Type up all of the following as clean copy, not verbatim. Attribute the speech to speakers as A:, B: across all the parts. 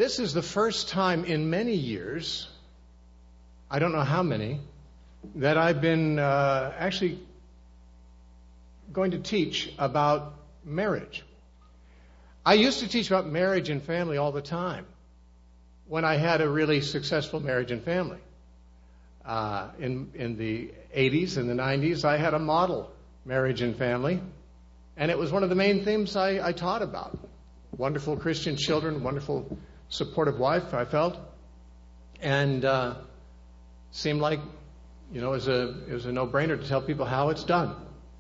A: This is the first time in many years, I don't know how many, that I've been actually going to teach about marriage. I used to teach about marriage and family all the time when I had a really successful marriage and family. In the 80s and the 90s, I had a model marriage and family, and it was one of the main themes I taught about. Wonderful Christian children, wonderful supportive wife, I felt, and seemed like, it was a no-brainer to tell people how it's done.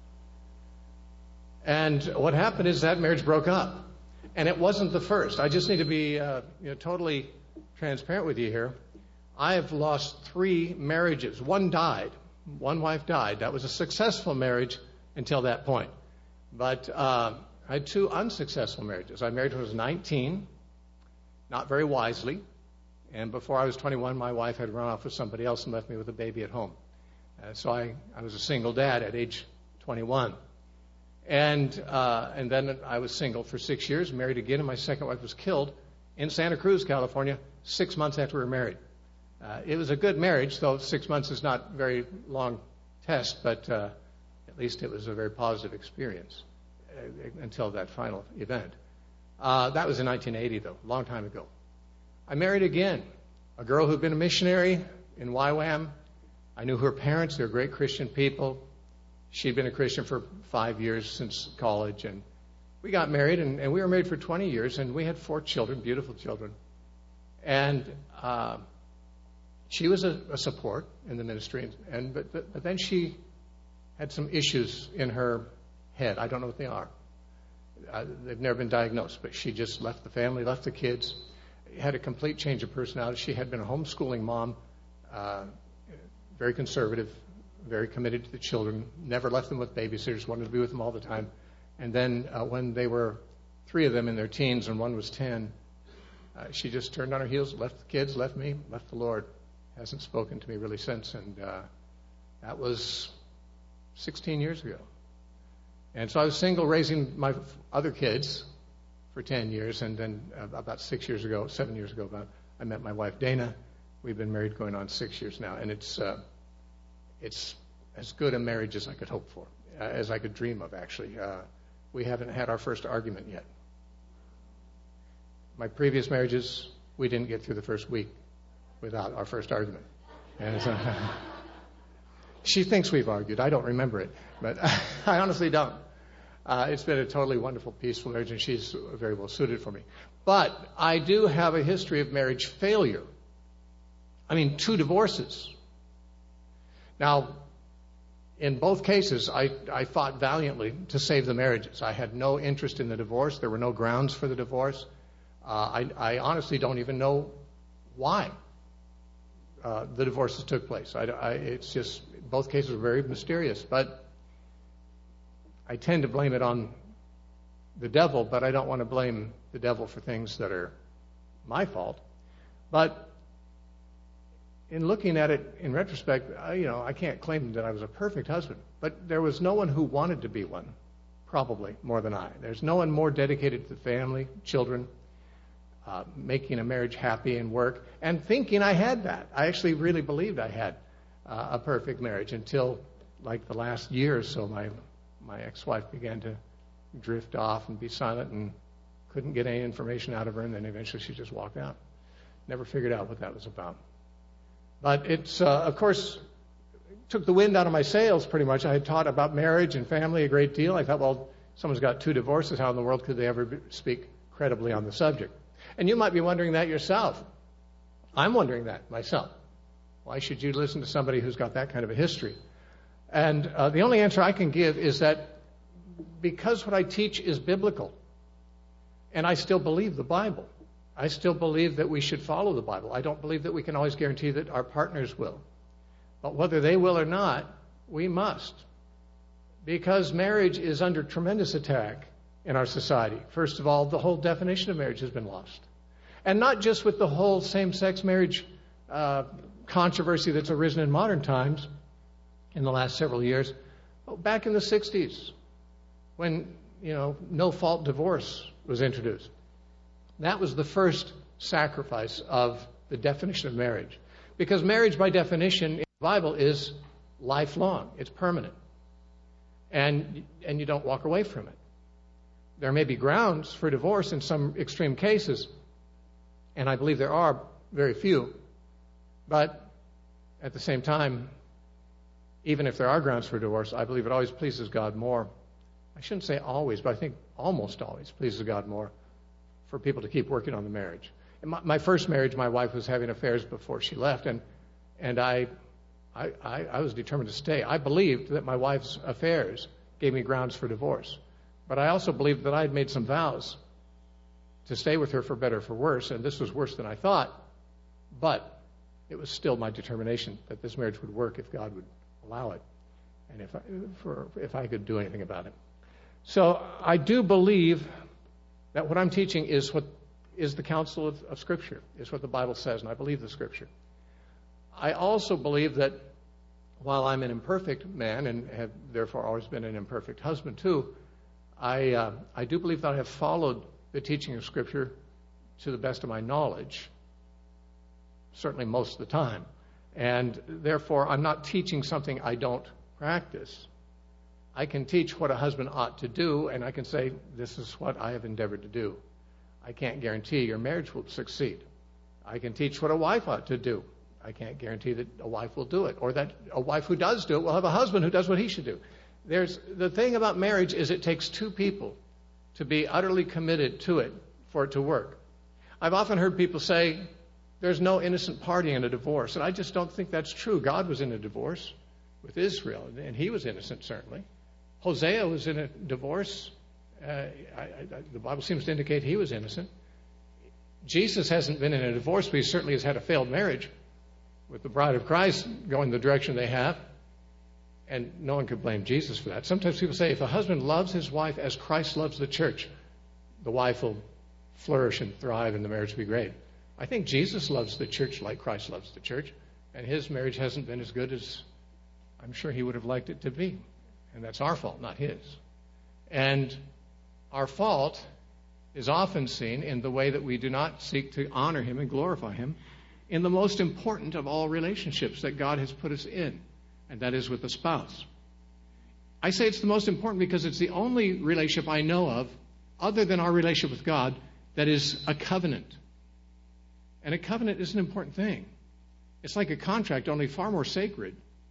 A: And what happened is that marriage broke up. And it wasn't the first. I just need to be totally transparent with you here. I have lost 3 marriages. One died. One wife died. That was a successful marriage until that point. But I had 2 unsuccessful marriages. I married when I was 19, not very wisely. And before I was 21, my wife had run off with somebody else and left me with a baby at home. So I was a single dad at age 21. And then I was single for 6 years, married again, and my second wife was killed in Santa Cruz, California, 6 months after we were married. It was a good marriage, though 6 months is not a very long test, but at least it was a very positive experience until that final event. That was in 1980, though, a long time ago. I married again, a girl who'd been a missionary in YWAM. I knew her parents. They were great Christian people. She'd been a Christian for 5 years since college, and we got married, and we were married for 20 years, and we had 4 children, beautiful children. And she was a support in the ministry, but then she had some issues in her head. I don't know what they are. They've never been diagnosed, but she just left the family, left the kids, had a complete change of personality. She had been a homeschooling mom, very conservative, very committed to the children, never left them with babysitters, wanted to be with them all the time. And then when they were 3 of them in their teens and one was 10, she just turned on her heels, left the kids, left me, left the Lord. Hasn't spoken to me really since. And that was 16 years ago. And so I was single, raising my other kids for 10 years. And then about 7 years ago, I met my wife, Dana. We've been married going on 6 years now. And it's as good a marriage as I could hope for, as I could dream of, actually. We haven't had our first argument yet. My previous marriages, we didn't get through the first week without our first argument. And she thinks we've argued. I don't remember it, but I honestly don't. It's been a totally wonderful, peaceful marriage, and she's very well suited for me. But I do have a history of marriage failure. 2 divorces. Now, in both cases, I fought valiantly to save the marriages. I had no interest in the divorce. There were no grounds for the divorce. I honestly don't even know why the divorces took place. It's just, both cases are very mysterious. But I tend to blame it on the devil, but I don't want to blame the devil for things that are my fault. But in looking at it in retrospect, I can't claim that I was a perfect husband, but there was no one who wanted to be one, probably more than I. There's no one more dedicated to the family, children, making a marriage happy and work, and thinking I had that. I actually really believed I had a perfect marriage until, like, the last year or so, my ex-wife began to drift off and be silent and couldn't get any information out of her, and then eventually she just walked out. Never figured out what that was about. But it's, of course, took the wind out of my sails pretty much. I had taught about marriage and family a great deal. I thought, well, someone's got 2 divorces. How in the world could they ever speak credibly on the subject? And you might be wondering that yourself. I'm wondering that myself. Why should you listen to somebody who's got that kind of a history? And the only answer I can give is that because what I teach is biblical, and I still believe the Bible, I still believe that we should follow the Bible. I don't believe that we can always guarantee that our partners will. But whether they will or not, we must. Because marriage is under tremendous attack in our society. First of all, the whole definition of marriage has been lost. And not just with the whole same-sex marriage controversy that's arisen in modern times in the last several years. But back in the 60s, when, no-fault divorce was introduced. That was the first sacrifice of the definition of marriage. Because marriage, by definition, in the Bible is lifelong. It's permanent. And you don't walk away from it. There may be grounds for divorce in some extreme cases, and I believe there are very few. But at the same time, even if there are grounds for divorce, I believe it always pleases God more. I shouldn't say always, but I think almost always pleases God more for people to keep working on the marriage. In my first marriage, my wife was having affairs before she left, and I was determined to stay. I believed that my wife's affairs gave me grounds for divorce. But I also believed that I had made some vows to stay with her for better or for worse, and this was worse than I thought. But it was still my determination that this marriage would work if God would allow it, and if I could do anything about it. So I do believe that what I'm teaching is what is the counsel of Scripture, is what the Bible says, and I believe the Scripture. I also believe that while I'm an imperfect man and have therefore always been an imperfect husband too, I do believe that I have followed the teaching of Scripture to the best of my knowledge, certainly most of the time. And therefore, I'm not teaching something I don't practice. I can teach what a husband ought to do, and I can say, this is what I have endeavored to do. I can't guarantee your marriage will succeed. I can teach what a wife ought to do. I can't guarantee that a wife will do it, or that a wife who does do it will have a husband who does what he should do. The thing about marriage is it takes two people to be utterly committed to it for it to work. I've often heard people say, there's no innocent party in a divorce, and I just don't think that's true. God was in a divorce with Israel, and he was innocent, certainly. Hosea was in a divorce. The Bible seems to indicate he was innocent. Jesus hasn't been in a divorce, but he certainly has had a failed marriage with the bride of Christ going the direction they have. And no one could blame Jesus for that. Sometimes people say if a husband loves his wife as Christ loves the church, the wife will flourish and thrive and the marriage will be great. I think Jesus loves the church like Christ loves the church, and his marriage hasn't been as good as I'm sure he would have liked it to be. And that's our fault, not his. And our fault is often seen in the way that we do not seek to honor him and glorify him in the most important of all relationships that God has put us in, and that is with the spouse. I say it's the most important because it's the only relationship I know of, other than our relationship with God, that is a covenant. And a covenant is an important thing. It's like a contract, only far more sacred.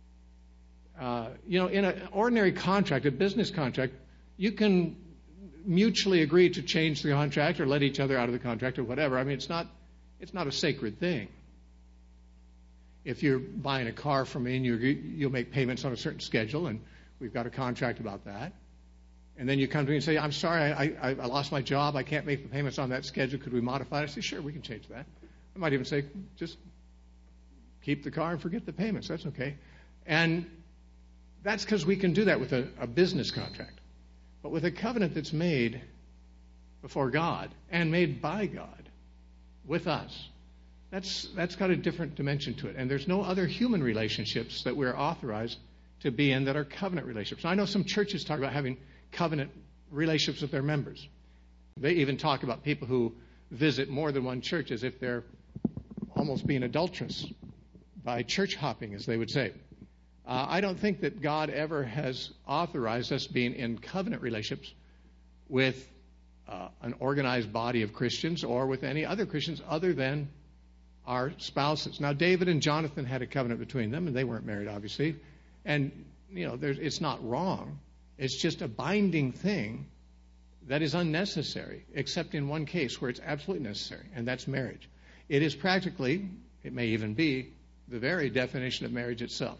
A: In an ordinary contract, a business contract, you can mutually agree to change the contract or let each other out of the contract or whatever. I mean, it's not a sacred thing. If you're buying a car from me and you'll make payments on a certain schedule, and we've got a contract about that. And then you come to me and say, I'm sorry, I lost my job. I can't make the payments on that schedule. Could we modify it? I say, sure, we can change that. I might even say, just keep the car and forget the payments. That's okay. And that's because we can do that with a business contract. But with a covenant that's made before God and made by God with us, that's got a different dimension to it. And there's no other human relationships that we're authorized to be in that are covenant relationships. I know some churches talk about having covenant relationships with their members. They even talk about people who visit more than one church as if they're almost being adulterous by church hopping, as they would say. I don't think that God ever has authorized us being in covenant relationships with an organized body of Christians or with any other Christians other than our spouses. Now, David and Jonathan had a covenant between them, and they weren't married, obviously. And, it's not wrong. It's just a binding thing that is unnecessary, except in one case where it's absolutely necessary, and that's marriage. It is practically, it may even be, the very definition of marriage itself.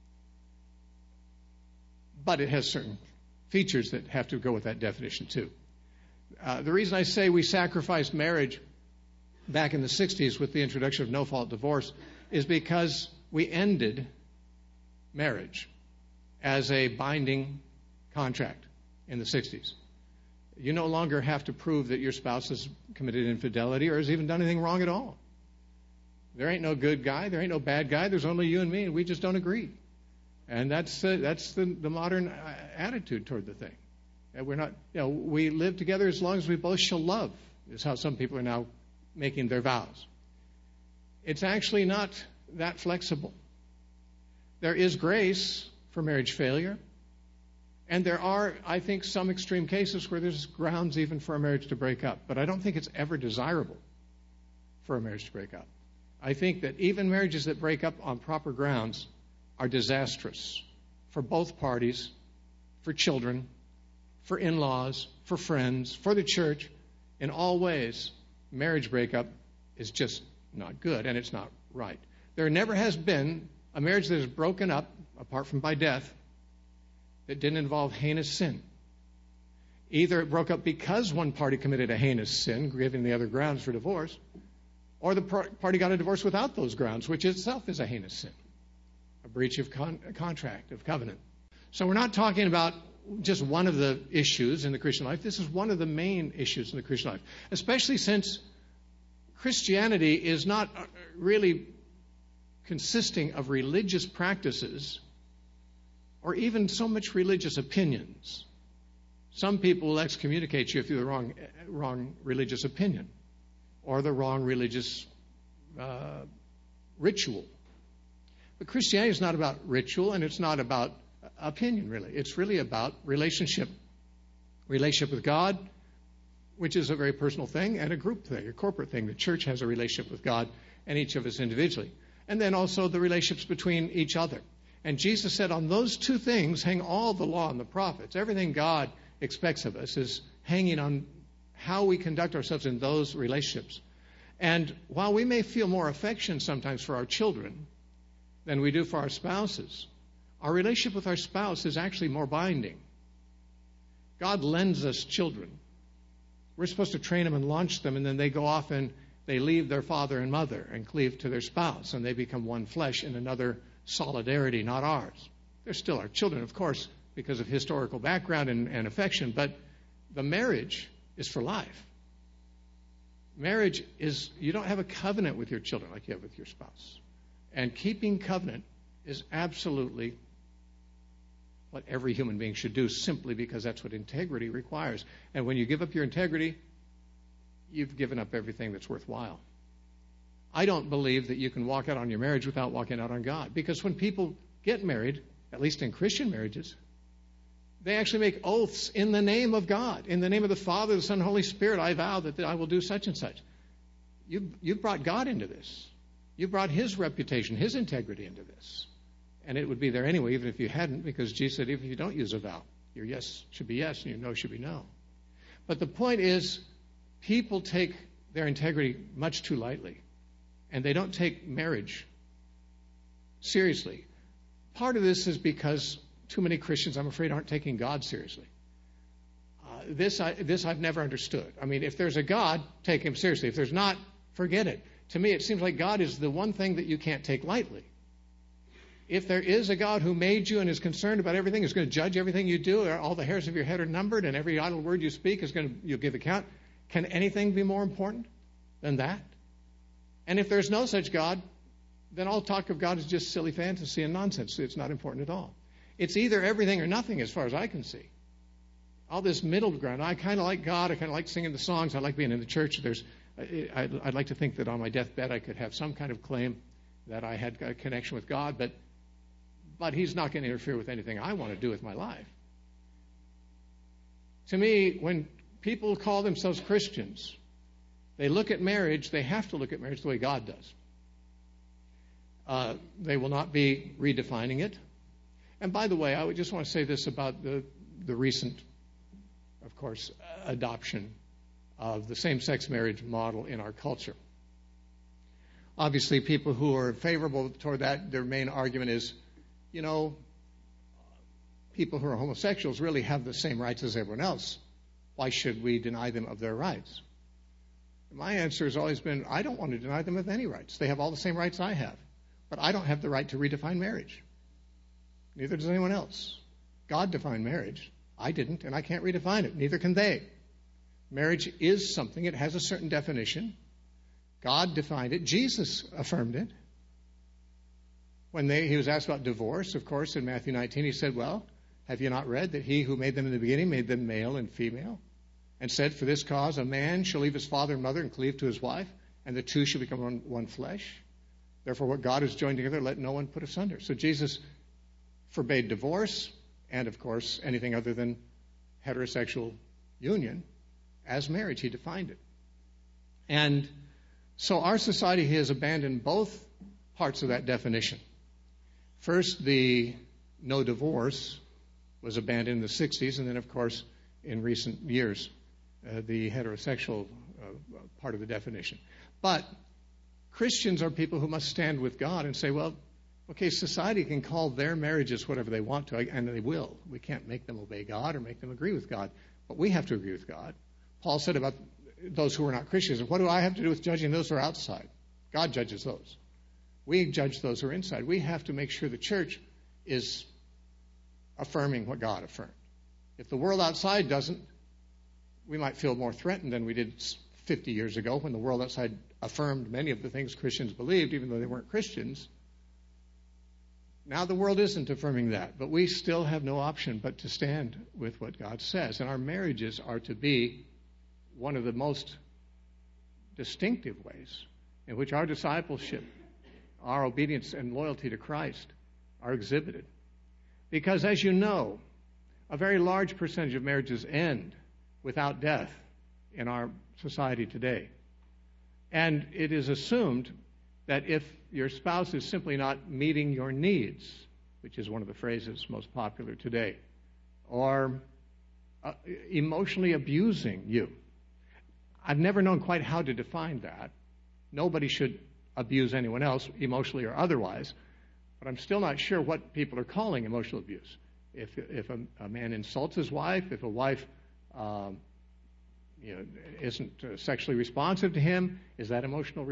A: But it has certain features that have to go with that definition, too. The reason I say we sacrificed marriage back in the 60s with the introduction of no-fault divorce is because we ended marriage as a binding contract in the 60s. You no longer have to prove that your spouse has committed infidelity or has even done anything wrong at all. There ain't no good guy, there ain't no bad guy, there's only you and me, and we just don't agree. And that's the modern attitude toward the thing. And we're not, we live together as long as we both shall love, is how some people are now making their vows. It's actually not that flexible. There is grace for marriage failure, and there are, I think, some extreme cases where there's grounds even for a marriage to break up. But I don't think it's ever desirable for a marriage to break up. I think that even marriages that break up on proper grounds are disastrous for both parties, for children, for in-laws, for friends, for the church. In all ways, marriage breakup is just not good, and it's not right. There never has been a marriage that is broken up, apart from by death, that didn't involve heinous sin. Either it broke up because one party committed a heinous sin, giving the other grounds for divorce, or the party got a divorce without those grounds, which itself is a heinous sin, a breach of contract, of covenant. So we're not talking about just one of the issues in the Christian life. This is one of the main issues in the Christian life, especially since Christianity is not really consisting of religious practices or even so much religious opinions. Some people will excommunicate you if you're the wrong religious opinion or the wrong religious ritual. But Christianity is not about ritual, and it's not about opinion, really. It's really about relationship. Relationship with God, which is a very personal thing, and a group thing, a corporate thing. The church has a relationship with God and each of us individually. And then also the relationships between each other. And Jesus said on those two things hang all the law and the prophets. Everything God expects of us is hanging on how we conduct ourselves in those relationships. And while we may feel more affection sometimes for our children than we do for our spouses, our relationship with our spouse is actually more binding. God lends us children. We're supposed to train them and launch them, and then they go off and they leave their father and mother and cleave to their spouse, and they become one flesh in another solidarity, not ours. They're still our children, of course, because of historical background and affection, but the marriage is for life. Marriage is, you don't have a covenant with your children like you have with your spouse. And keeping covenant is absolutely what every human being should do, simply because that's what integrity requires. And when you give up your integrity, you've given up everything that's worthwhile. I don't believe that you can walk out on your marriage without walking out on God. Because when people get married, at least in Christian marriages, they actually make oaths in the name of God. In the name of the Father, the Son, and Holy Spirit, I vow that I will do such and such. You've brought God into this. You brought His reputation, His integrity into this. And it would be there anyway, even if you hadn't, because Jesus said, even if you don't use a vow, your yes should be yes and your no should be no. But the point is, people take their integrity much too lightly, and they don't take marriage seriously. Part of this is because too many Christians, I'm afraid, aren't taking God seriously. This I've never understood. I mean, if there's a God, take Him seriously. If there's not, forget it. To me, it seems like God is the one thing that you can't take lightly. If there is a God who made you and is concerned about everything, is going to judge everything you do, all the hairs of your head are numbered, and every idle word you speak you'll give account, can anything be more important than that? And if there's no such God, then all talk of God is just silly fantasy and nonsense. It's not important at all. It's either everything or nothing as far as I can see. All this middle ground. I kind of like God. I kind of like singing the songs. I like being in the church. I'd like to think that on my deathbed I could have some kind of claim that I had a connection with God, but He's not going to interfere with anything I want to do with my life. To me, when people call themselves Christians, they look at marriage, they have to look at marriage the way God does. They will not be redefining it. And by the way, I would just want to say this about the recent, of course, adoption of the same-sex marriage model in our culture. Obviously, people who are favorable toward that, their main argument is, people who are homosexuals really have the same rights as everyone else. Why should we deny them of their rights? My answer has always been, I don't want to deny them of any rights. They have all the same rights I have. But I don't have the right to redefine marriage. Neither does anyone else. God defined marriage. I didn't, and I can't redefine it. Neither can they. Marriage is something. It has a certain definition. God defined it. Jesus affirmed it. When he was asked about divorce, of course, in Matthew 19, he said, well, have you not read that He who made them in the beginning made them male and female? And said, for this cause, a man shall leave his father and mother and cleave to his wife, and the two shall become one flesh. Therefore, what God has joined together, let no one put asunder. So Jesus forbade divorce and, of course, anything other than heterosexual union as marriage. He defined it. And so our society has abandoned both parts of that definition. First, the no divorce was abandoned in the 60s, and then, of course, in recent years, the heterosexual part of the definition. But Christians are people who must stand with God and say, well, okay, society can call their marriages whatever they want to, and they will. We can't make them obey God or make them agree with God, but we have to agree with God. Paul said about those who are not Christians, what do I have to do with judging those who are outside? God judges those. We judge those who are inside. We have to make sure the church is affirming what God affirmed. If the world outside doesn't, we might feel more threatened than we did 50 years ago when the world outside affirmed many of the things Christians believed, even though they weren't Christians. Now the world isn't affirming that, but we still have no option but to stand with what God says. And our marriages are to be one of the most distinctive ways in which our discipleship, our obedience and loyalty to Christ are exhibited. Because, as you know, a very large percentage of marriages end without death in our society today. And it is assumed that if your spouse is simply not meeting your needs, which is one of the phrases most popular today, or emotionally abusing you. I've never known quite how to define that. Nobody should abuse anyone else, emotionally or otherwise, but I'm still not sure what people are calling emotional abuse. If a man insults his wife, if a wife isn't sexually responsive to him, is that emotional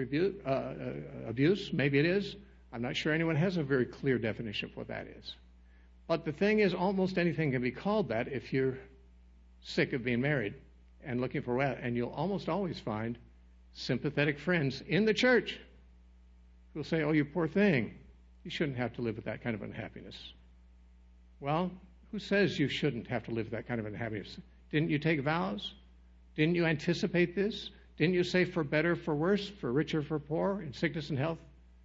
A: abuse? Maybe it is. I'm not sure anyone has a very clear definition of what that is. But the thing is, almost anything can be called that if you're sick of being married and looking for that. And you'll almost always find sympathetic friends in the church who'll say, oh, you poor thing, you shouldn't have to live with that kind of unhappiness. Well, who says you shouldn't have to live with that kind of unhappiness? Didn't you take vows? Didn't you anticipate this? Didn't you say for better, for worse, for richer, for poor, in sickness and health?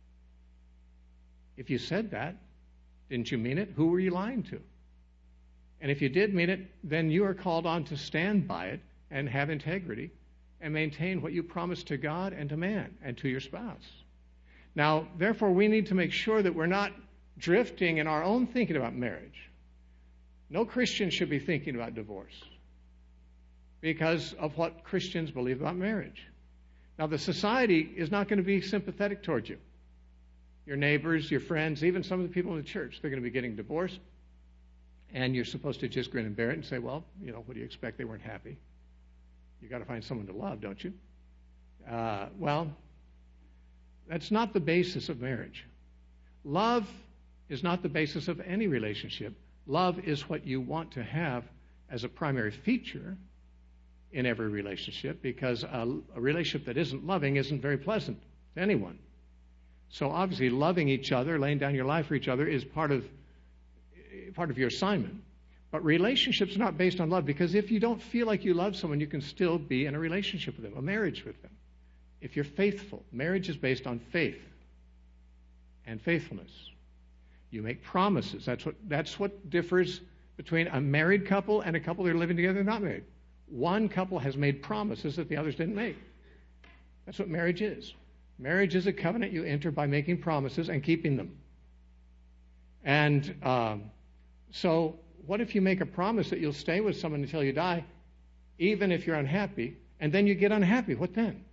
A: If you said that, didn't you mean it? Who were you lying to? And if you did mean it, then you are called on to stand by it and have integrity and maintain what you promised to God and to man and to your spouse. Now, therefore, we need to make sure that we're not drifting in our own thinking about marriage. No Christian should be thinking about divorce because of what Christians believe about marriage. Now, the society is not going to be sympathetic towards you. Your neighbors, your friends, even some of the people in the church, they're going to be getting divorced. And you're supposed to just grin and bear it and say, well, what do you expect? They weren't happy. You got to find someone to love, don't you? Well, that's not the basis of marriage. Love is not the basis of any relationship. Love is what you want to have as a primary feature in every relationship, because a relationship that isn't loving isn't very pleasant to anyone. So obviously loving each other, laying down your life for each other is part of your assignment. But relationships are not based on love, because if you don't feel like you love someone, you can still be in a relationship with them, a marriage with them. If you're faithful, marriage is based on faith and faithfulness. You make promises. That's what differs between a married couple and a couple that are living together and not married. One couple has made promises that the others didn't make. That's what marriage is. Marriage is a covenant you enter by making promises and keeping them. And so what if you make a promise that you'll stay with someone until you die, even if you're unhappy, and then you get unhappy? What then?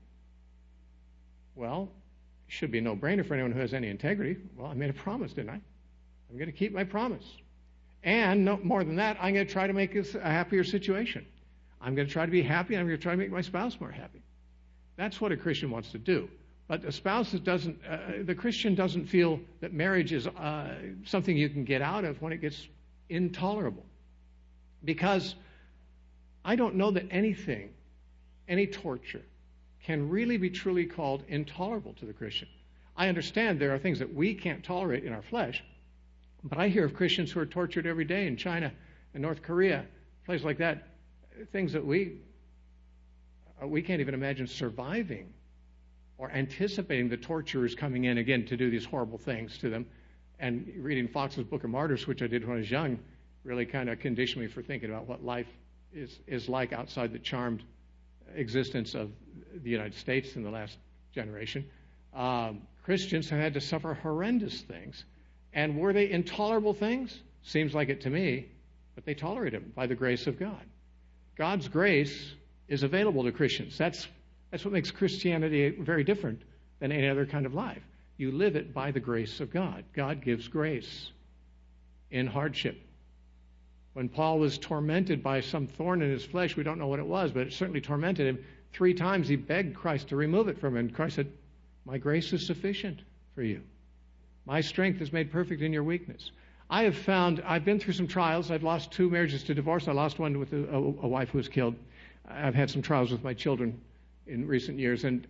A: Well, it should be a no-brainer for anyone who has any integrity. Well, I made a promise, didn't I? I'm going to keep my promise. And no more than that, I'm going to try to make this a happier situation. I'm going to try to be happy, and I'm going to try to make my spouse more happy. That's what a Christian wants to do. But a spouse the Christian doesn't feel that marriage is something you can get out of when it gets intolerable. Because I don't know that anything, any torture, can really be truly called intolerable to the Christian. I understand there are things that we can't tolerate in our flesh, but I hear of Christians who are tortured every day in China and North Korea, places like that, things that we can't even imagine surviving or anticipating the torturers coming in again to do these horrible things to them. And reading Fox's Book of Martyrs, which I did when I was young, really kind of conditioned me for thinking about what life is like outside the charmed existence of the United States in the last generation. Christians have had to suffer horrendous things. And were they intolerable things? Seems like it to me, but they tolerate them by the grace of God. God's grace is available to Christians. That's what makes Christianity very different than any other kind of life. You live it by the grace of God. God gives grace in hardship. When Paul was tormented by some thorn in his flesh, we don't know what it was, but it certainly tormented him. 3 times he begged Christ to remove it from him. And Christ said, "My grace is sufficient for you. My strength is made perfect in your weakness." I've been through some trials. I've lost 2 marriages to divorce. I lost one with a wife who was killed. I've had some trials with my children in recent years. And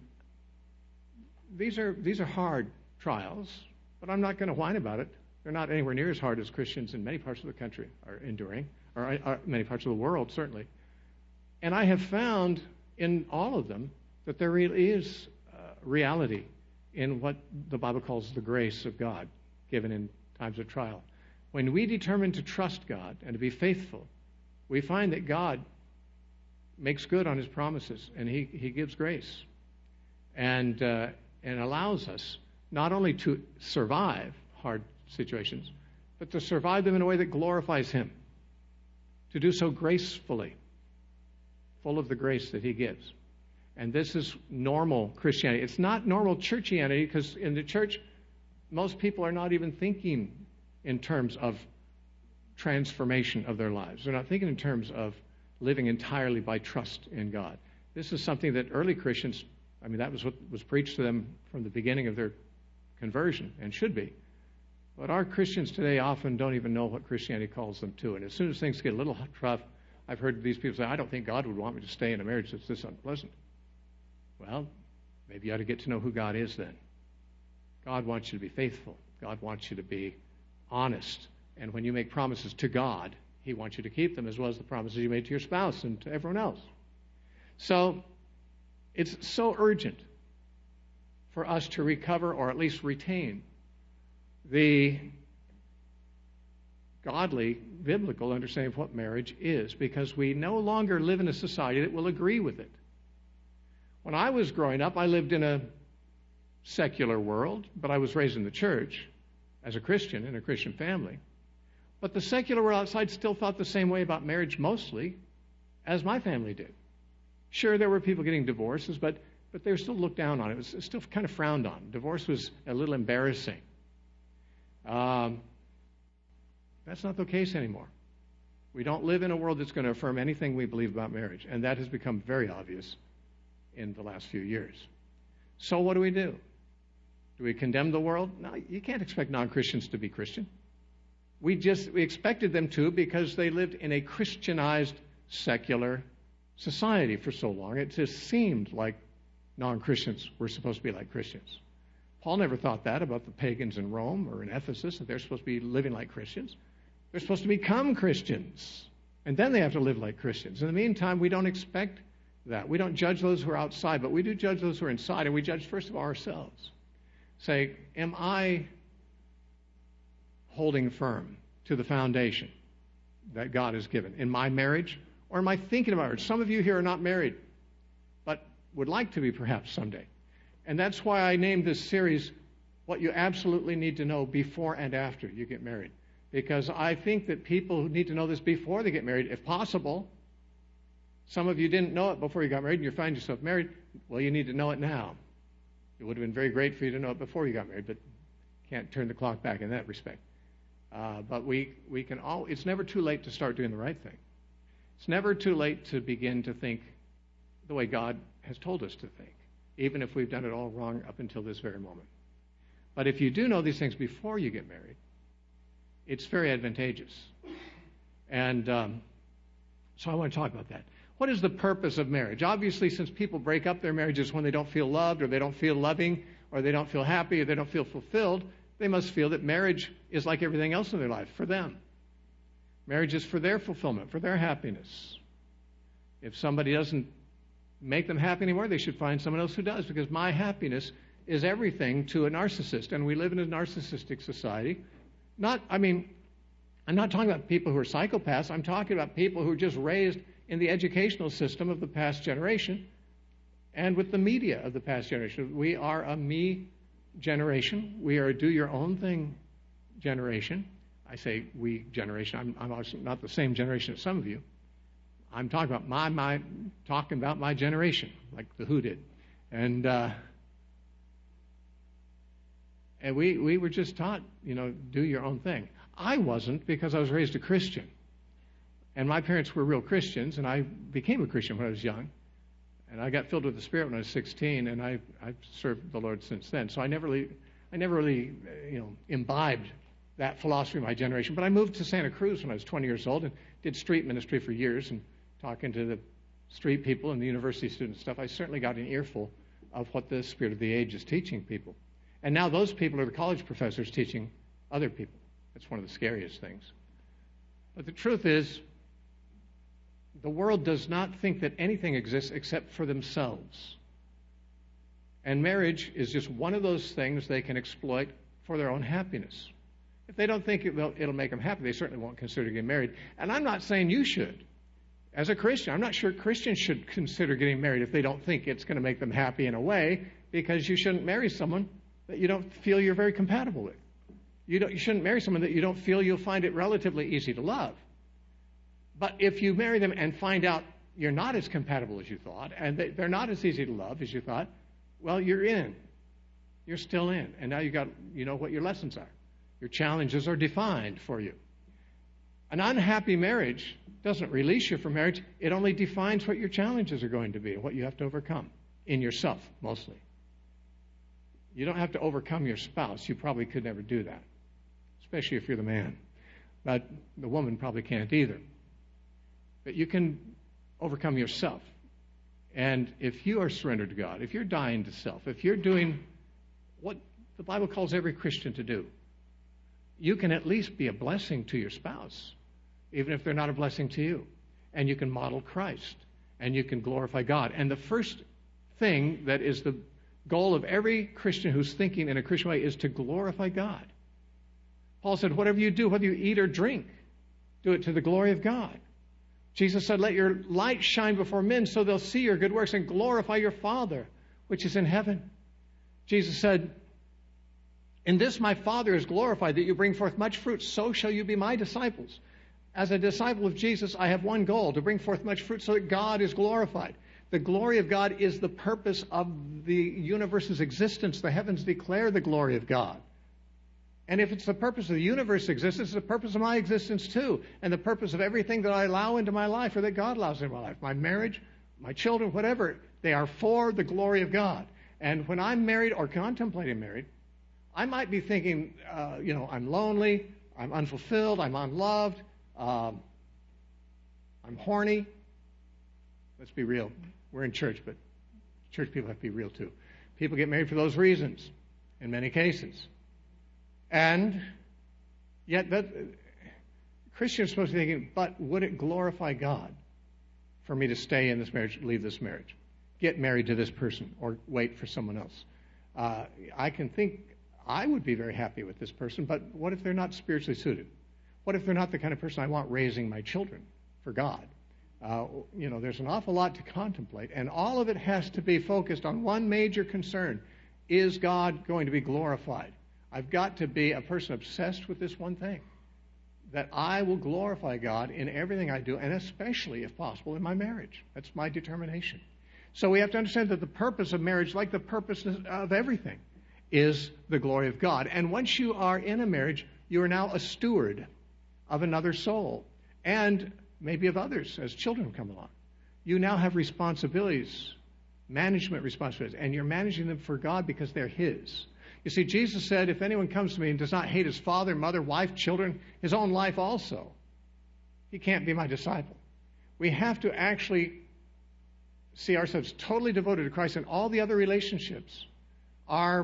A: these are hard trials, but I'm not going to whine about it. They're not anywhere near as hard as Christians in many parts of the country are enduring, or many parts of the world, certainly. And I have found in all of them that there really is reality in what the Bible calls the grace of God given in times of trial. When we determine to trust God and to be faithful, we find that God makes good on his promises, and he gives grace and allows us not only to survive hard situations, but to survive them in a way that glorifies him, to do so gracefully, full of the grace that he gives. And this is normal Christianity. It's not normal churchianity, because in the church, most people are not even thinking in terms of transformation of their lives. They're not thinking in terms of living entirely by trust in God. This is something that early Christians, that was what was preached to them from the beginning of their conversion, and should be. But our Christians today often don't even know what Christianity calls them to. And as soon as things get a little rough, I've heard these people say, "I don't think God would want me to stay in a marriage that's this unpleasant." Well, maybe you ought to get to know who God is then. God wants you to be faithful. God wants you to be honest. And when you make promises to God, he wants you to keep them, as well as the promises you made to your spouse and to everyone else. So it's so urgent for us to recover, or at least retain, the godly, biblical understanding of what marriage is, because we no longer live in a society that will agree with it. When I was growing up, I lived in a secular world, but I was raised in the church as a Christian in a Christian family. But the secular world outside still thought the same way about marriage mostly as my family did. Sure, there were people getting divorces, but they were still looked down on. It was still kind of frowned on. Divorce was a little embarrassing. That's not the case anymore. We don't live in a world that's going to affirm anything we believe about marriage, and that has become very obvious in the last few years. So what do? Do we condemn the world? No, you can't expect non-Christians to be Christian. We expected them to, because they lived in a Christianized secular society for so long. It just seemed like non-Christians were supposed to be like Christians. Paul never thought that about the pagans in Rome or in Ephesus, that they're supposed to be living like Christians. They're supposed to become Christians, and then they have to live like Christians. In the meantime, we don't expect that. We don't judge those who are outside, but we do judge those who are inside, and we judge first of all ourselves. Say, am I holding firm to the foundation that God has given in my marriage, or am I thinking about marriage? Some of you here are not married, but would like to be perhaps someday. And that's why I named this series What You Absolutely Need to Know Before and After You Get Married. Because I think that people need to know this before they get married, if possible. Some of you didn't know it before you got married, and you find yourself married. Well, you need to know it now. It would have been very great for you to know it before you got married, but can't turn the clock back in that respect. But we can all. It's never too late to start doing the right thing. It's never too late to begin to think the way God has told us to think, even if we've done it all wrong up until this very moment. But if you do know these things before you get married, it's very advantageous. And so I want to talk about that. What is the purpose of marriage? Obviously, since people break up their marriages when they don't feel loved, or they don't feel loving, or they don't feel happy, or they don't feel fulfilled, they must feel that marriage is like everything else in their life for them. Marriage is for their fulfillment, for their happiness. If somebody doesn't make them happy anymore, they should find someone else who does, because my happiness is everything to a narcissist, and we live in a narcissistic society. I'm not talking about people who are psychopaths. I'm talking about people who are just raised in the educational system of the past generation and with the media of the past generation. We are a me generation. We are a do-your-own-thing generation. I say we generation. I'm obviously not the same generation as some of you. I'm talking about my generation, like the Who did. And we were just taught, do your own thing. I wasn't, because I was raised a Christian. And my parents were real Christians, and I became a Christian when I was young. And I got filled with the Spirit when I was 16, and I've served the Lord since then. So I never really imbibed that philosophy of my generation. But I moved to Santa Cruz when I was 20 years old and did street ministry for years, and talking to the street people and the university student stuff, I certainly got an earful of what the spirit of the age is teaching people. And now those people are the college professors teaching other people. That's one of the scariest things. But the truth is, the world does not think that anything exists except for themselves. And marriage is just one of those things they can exploit for their own happiness. If they don't think it'll make them happy, they certainly won't consider getting married. And I'm not saying you should. As a Christian, I'm not sure Christians should consider getting married if they don't think it's going to make them happy in a way, because you shouldn't marry someone that you don't feel you're very compatible with. You shouldn't marry someone that you don't feel you'll find it relatively easy to love. But if you marry them and find out you're not as compatible as you thought, and they're not as easy to love as you thought, well, you're in. You're still in. And now you know what your lessons are. Your challenges are defined for you. An unhappy marriage doesn't release you from marriage. It only defines what your challenges are going to be, what you have to overcome in yourself, mostly. You don't have to overcome your spouse. You probably could never do that, especially if you're the man. But the woman probably can't either. But you can overcome yourself. And if you are surrendered to God, if you're dying to self, if you're doing what the Bible calls every Christian to do, you can at least be a blessing to your spouse, even if they're not a blessing to you. And you can model Christ, and you can glorify God. And the first thing that is the goal of every Christian who's thinking in a Christian way is to glorify God. Paul said, whatever you do, whether you eat or drink, do it to the glory of God. Jesus said, let your light shine before men so they'll see your good works and glorify your Father, which is in heaven. Jesus said, in this my Father is glorified, that you bring forth much fruit, so shall you be my disciples. As a disciple of Jesus, I have one goal, to bring forth much fruit so that God is glorified. The glory of God is the purpose of the universe's existence. The heavens declare the glory of God. And if it's the purpose of the universe's existence, it's the purpose of my existence too. And the purpose of everything that I allow into my life, or that God allows into my life, my marriage, my children, whatever, they are for the glory of God. And when I'm married or contemplating marriage, I might be thinking, I'm lonely, I'm unfulfilled, I'm unloved, I'm horny. Let's be real. We're in church, but church people have to be real too. People get married for those reasons in many cases. And yet Christians are supposed to be thinking, but would it glorify God for me to stay in this marriage, leave this marriage, get married to this person, or wait for someone else? I can think I would be very happy with this person, but what if they're not spiritually suited? What if they're not the kind of person I want raising my children for God? There's an awful lot to contemplate, and all of it has to be focused on one major concern. Is God going to be glorified? I've got to be a person obsessed with this one thing, that I will glorify God in everything I do, and especially, if possible, in my marriage. That's my determination. So we have to understand that the purpose of marriage, like the purpose of everything, is the glory of God. And once you are in a marriage, you are now a steward of another soul, and maybe of others as children come along. You now have responsibilities, management responsibilities, and you're managing them for God because they're His. You see, Jesus said, if anyone comes to me and does not hate his father, mother, wife, children, his own life also, he can't be my disciple. We have to actually see ourselves totally devoted to Christ, and all the other relationships are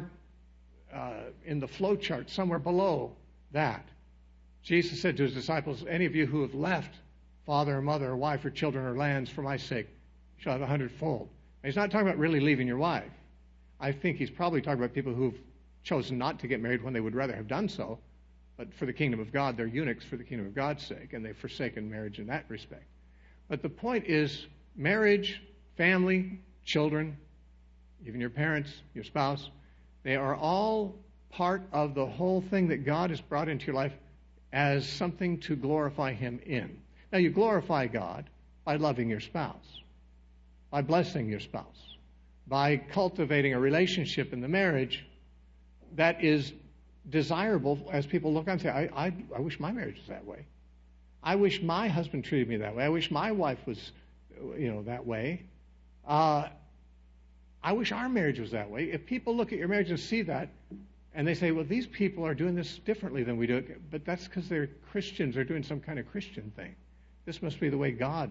A: in the flow chart somewhere below that. Jesus said to his disciples, any of you who have left father or mother or wife or children or lands for my sake shall have 100-fold. He's not talking about really leaving your wife. I think he's probably talking about people who've chosen not to get married when they would rather have done so, but for the kingdom of God, they're eunuchs for the kingdom of God's sake, and they've forsaken marriage in that respect. But the point is, marriage, family, children, even your parents, your spouse, they are all part of the whole thing that God has brought into your life as something to glorify Him in. Now, you glorify God by loving your spouse, by blessing your spouse, by cultivating a relationship in the marriage that is desirable as people look on and say, I wish my marriage was that way. I wish my husband treated me that way. I wish my wife was, that way. I wish our marriage was that way. If people look at your marriage and see that, and they say, well, these people are doing this differently than we do it, but that's because they're Christians. They're doing some kind of Christian thing. This must be the way God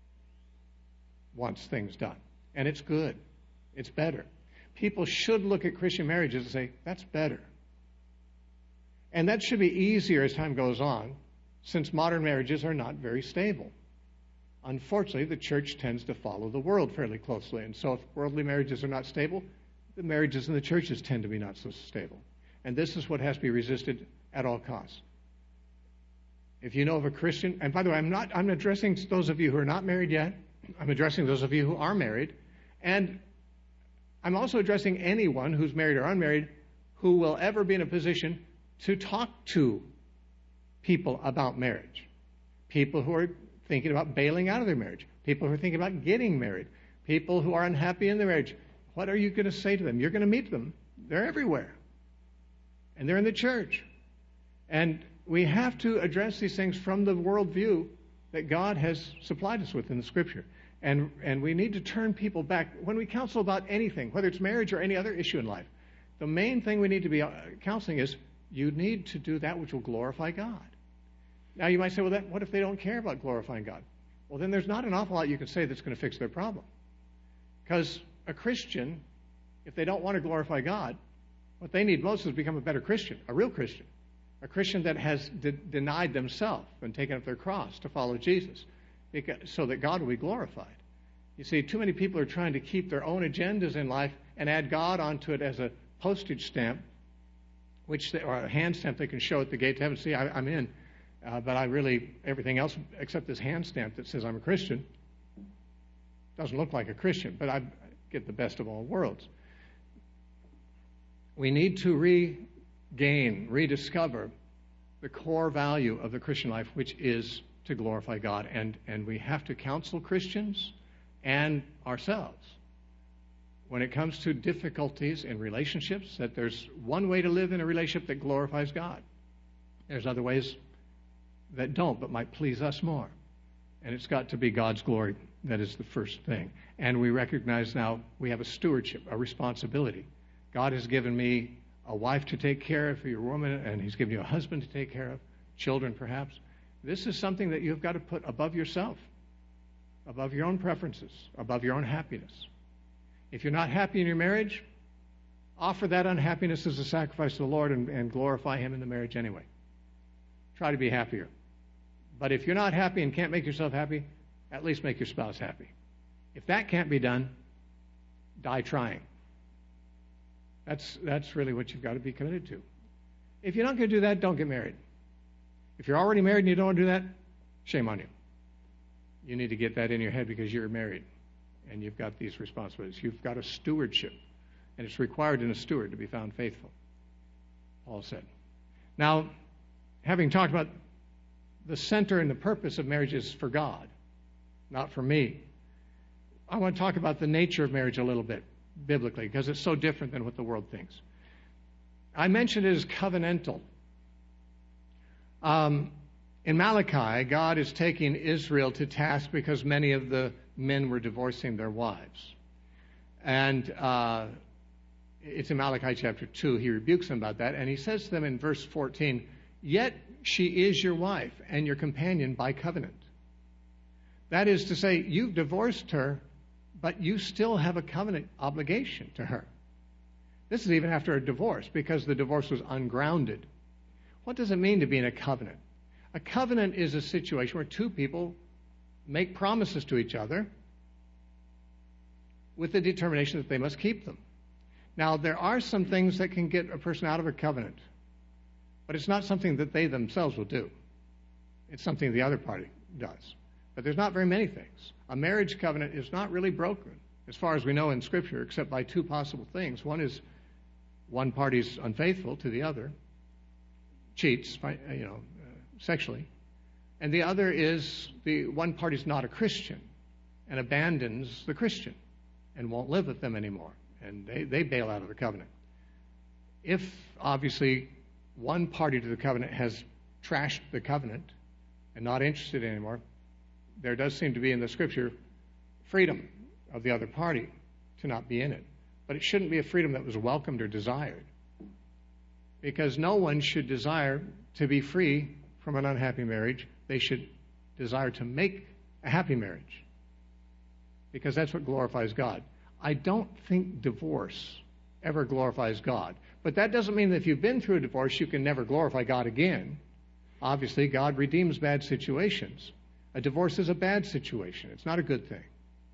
A: wants things done. And it's good. It's better. People should look at Christian marriages and say, that's better. And that should be easier as time goes on, since modern marriages are not very stable. Unfortunately, the church tends to follow the world fairly closely. And so if worldly marriages are not stable, the marriages in the churches tend to be not so stable. And this is what has to be resisted at all costs. If you know of a Christian, and by the way, I'm addressing those of you who are not married yet. I'm addressing those of you who are married. And I'm also addressing anyone who's married or unmarried who will ever be in a position to talk to people about marriage. People who are thinking about bailing out of their marriage. People who are thinking about getting married. People who are unhappy in their marriage. What are you going to say to them? You're going to meet them. They're everywhere. And they're in the church. And we have to address these things from the worldview that God has supplied us with in the Scripture. And we need to turn people back. When we counsel about anything, whether it's marriage or any other issue in life, the main thing we need to be counseling is you need to do that which will glorify God. Now you might say, well, what if they don't care about glorifying God? Well, then there's not an awful lot you can say that's going to fix their problem. Because a Christian, if they don't want to glorify God, what they need most is become a better Christian, a real Christian. A Christian that has denied themselves and taken up their cross to follow Jesus, so that God will be glorified. You see, too many people are trying to keep their own agendas in life and add God onto it as a postage stamp, or a hand stamp they can show at the gate to heaven. See, I'm in, but I really, everything else except this hand stamp that says I'm a Christian doesn't look like a Christian, but I get the best of all worlds. We need to rediscover the core value of the Christian life, which is to glorify God. And we have to counsel Christians and ourselves when it comes to difficulties in relationships, that there's one way to live in a relationship that glorifies God. There's other ways that don't, but might please us more. And it's got to be God's glory that is the first thing. And we recognize now we have a stewardship, a responsibility. God has given me a wife to take care of for your woman, and He's given you a husband to take care of, children perhaps. This is something that you've got to put above yourself, above your own preferences, above your own happiness. If you're not happy in your marriage, offer that unhappiness as a sacrifice to the Lord and glorify Him in the marriage anyway. Try to be happier. But if you're not happy and can't make yourself happy, at least make your spouse happy. If that can't be done, die trying. That's really what you've got to be committed to. If you're not going to do that, don't get married. If you're already married and you don't want to do that, shame on you. You need to get that in your head because you're married and you've got these responsibilities. You've got a stewardship, and it's required in a steward to be found faithful, Paul said. Now, having talked about the center and the purpose of marriage is for God, not for me, I want to talk about the nature of marriage a little bit, biblically, because it's so different than what the world thinks. I mentioned it as covenantal. In Malachi, God is taking Israel to task because many of the men were divorcing their wives. And it's in Malachi chapter 2. He rebukes them about that. And he says to them in verse 14, "Yet she is your wife and your companion by covenant." That is to say, you've divorced her, but you still have a covenant obligation to her. This is even after a divorce, because the divorce was ungrounded. What does it mean to be in a covenant? A covenant is a situation where two people make promises to each other with the determination that they must keep them. Now, there are some things that can get a person out of a covenant, but it's not something that they themselves will do. It's something the other party does. But there's not very many things. A marriage covenant is not really broken, as far as we know in Scripture, except by two possible things. One is one party's unfaithful to the other, cheats, sexually, and the other is the one party's not a Christian and abandons the Christian and won't live with them anymore, and they bail out of the covenant. If, obviously, one party to the covenant has trashed the covenant and not interested anymore, there does seem to be in the Scripture freedom of the other party to not be in it. But it shouldn't be a freedom that was welcomed or desired, because no one should desire to be free from an unhappy marriage. They should desire to make a happy marriage, because that's what glorifies God. I don't think divorce ever glorifies God. But that doesn't mean that if you've been through a divorce, you can never glorify God again. Obviously, God redeems bad situations. A divorce is a bad situation. It's not a good thing.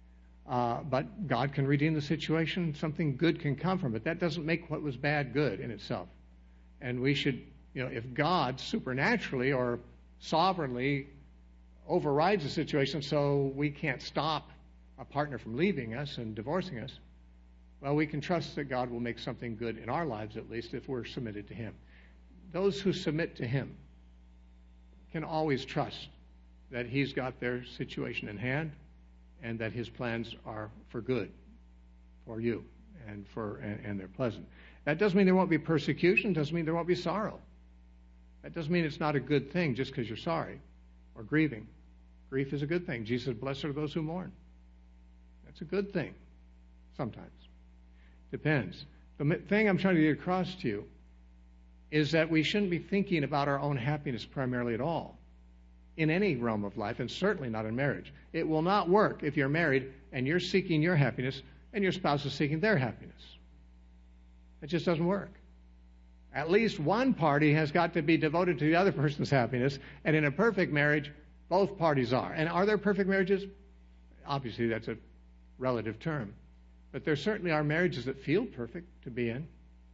A: But God can redeem the situation. Something good can come from it. That doesn't make what was bad good in itself. And we should, if God supernaturally or sovereignly overrides the situation so we can't stop a partner from leaving us and divorcing us, well, we can trust that God will make something good in our lives, at least, if we're submitted to Him. Those who submit to Him can always trust that He's got their situation in hand and that His plans are for good for you and they're pleasant. That doesn't mean there won't be persecution, doesn't mean there won't be sorrow. That doesn't mean it's not a good thing just because you're sorry or grieving. Grief is a good thing. Jesus said, "Blessed are those who mourn." That's a good thing sometimes. Depends. The thing I'm trying to get across to you is that we shouldn't be thinking about our own happiness primarily at all in any realm of life, and certainly not in marriage. It will not work if you're married and you're seeking your happiness and your spouse is seeking their happiness. It just doesn't work. At least one party has got to be devoted to the other person's happiness, and in a perfect marriage, both parties are. And are there perfect marriages? Obviously, that's a relative term. But there certainly are marriages that feel perfect to be in.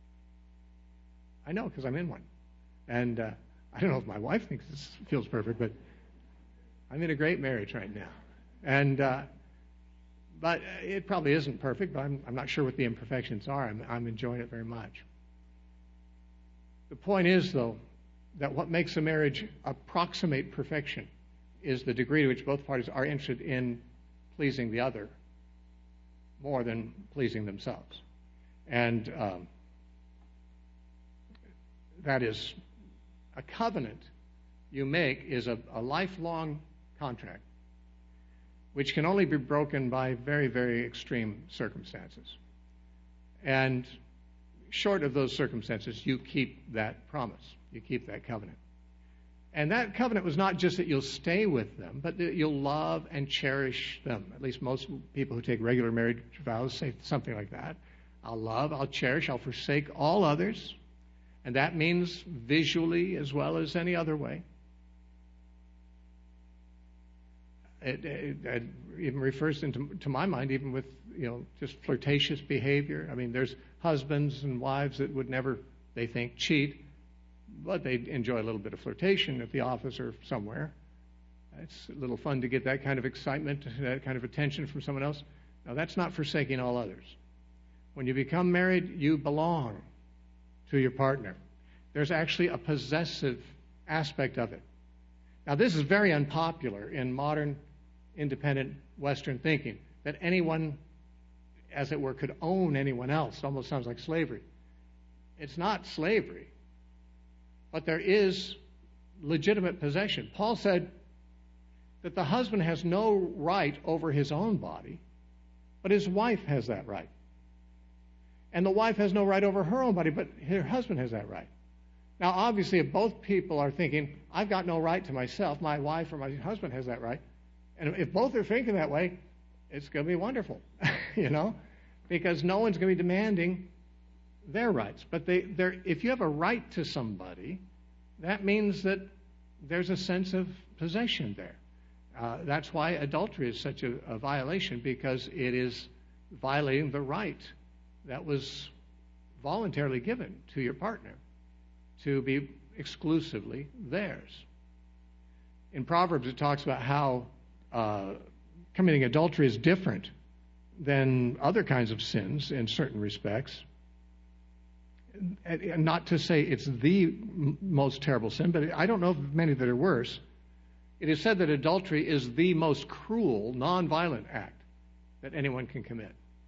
A: I know, because I'm in one. And I don't know if my wife thinks this feels perfect, but I'm in a great marriage right now. And but it probably isn't perfect, but I'm not sure what the imperfections are. I'm enjoying it very much. The point is, though, that what makes a marriage approximate perfection is the degree to which both parties are interested in pleasing the other more than pleasing themselves. And that is, a covenant you make is a lifelong contract, which can only be broken by very, very extreme circumstances. And short of those circumstances, you keep that promise. You keep that covenant. And that covenant was not just that you'll stay with them, but that you'll love and cherish them. At least most people who take regular marriage vows say something like that. I'll love, I'll cherish, I'll forsake all others. And that means visually as well as any other way. It even refers to my mind, even with just flirtatious behavior. I mean, there's husbands and wives that would never, they think, cheat, but they enjoy a little bit of flirtation at the office or somewhere. It's a little fun to get that kind of excitement, that kind of attention from someone else. Now, that's not forsaking all others. When you become married, you belong to your partner. There's actually a possessive aspect of it. Now, this is very unpopular in modern, independent Western thinking, that anyone, as it were, could own anyone else. It almost sounds like slavery. It's not slavery, but there is legitimate possession. Paul said that the husband has no right over his own body, but his wife has that right. And the wife has no right over her own body, but her husband has that right. Now, obviously, if both people are thinking, I've got no right to myself, my wife or my husband has that right, and if both are thinking that way, it's going to be wonderful, because no one's going to be demanding their rights. But if you have a right to somebody, that means that there's a sense of possession there. That's why adultery is such a violation, because it is violating the right that was voluntarily given to your partner to be exclusively theirs. In Proverbs, it talks about how committing adultery is different than other kinds of sins in certain respects. And not to say it's the most terrible sin, but I don't know of many that are worse. It is said that adultery is the most cruel, non-violent act that anyone can commit.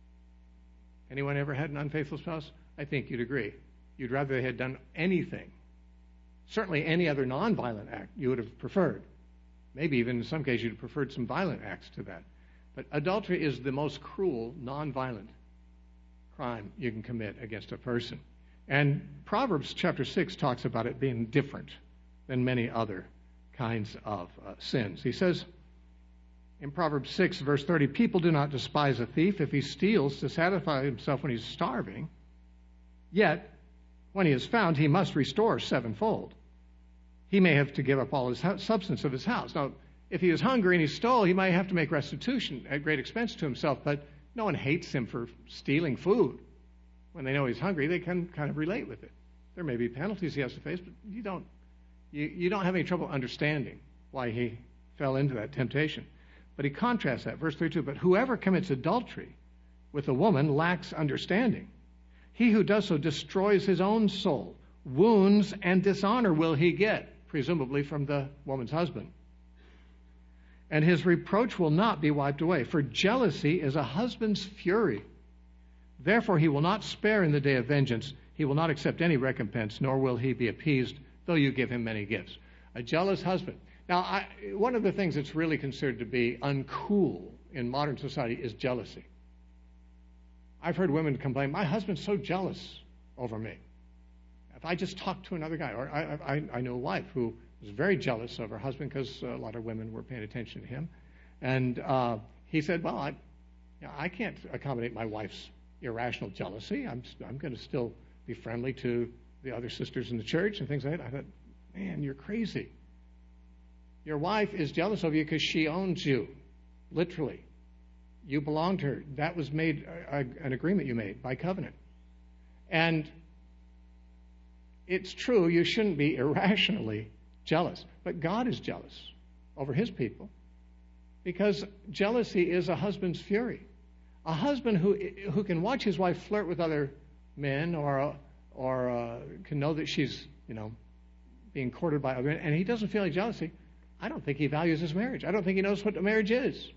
A: Anyone ever had an unfaithful spouse? I think you'd agree. You'd rather they had done anything. Certainly any other non-violent act you would have preferred. Maybe even in some cases you'd have preferred some violent acts to that. But adultery is the most cruel, non-violent crime you can commit against a person. And Proverbs chapter 6 talks about it being different than many other kinds of sins. He says in Proverbs 6, verse 30, people do not despise a thief if he steals to satisfy himself when he's starving. Yet, when he is found, he must restore sevenfold. He may have to give up all his substance of his house. Now, if he was hungry and he stole, he might have to make restitution at great expense to himself, but no one hates him for stealing food. When they know he's hungry, they can kind of relate with it. There may be penalties he has to face, but you don't have any trouble understanding why he fell into that temptation. But he contrasts that, verse 32, but whoever commits adultery with a woman lacks understanding. He who does so destroys his own soul. Wounds and dishonor will he get, presumably from the woman's husband. And his reproach will not be wiped away, for jealousy is a husband's fury. Therefore he will not spare in the day of vengeance. He will not accept any recompense, nor will he be appeased, though you give him many gifts. A jealous husband. Now, one of the things that's really considered to be uncool in modern society is jealousy. I've heard women complain, my husband's so jealous over me. If I just talk to another guy, or I know a wife who was very jealous of her husband because a lot of women were paying attention to him. And he said, well, I can't accommodate my wife's irrational jealousy. I'm going to still be friendly to the other sisters in the church and things like that. I thought, man, you're crazy. Your wife is jealous of you because she owns you, literally. You belong to her. That was made an agreement you made by covenant. And it's true, you shouldn't be irrationally jealous. But God is jealous over his people because jealousy is a husband's fury. A husband who can watch his wife flirt with other men or can know that she's, being courted by other men, and he doesn't feel any jealousy, I don't think he values his marriage. I don't think he knows what a marriage is.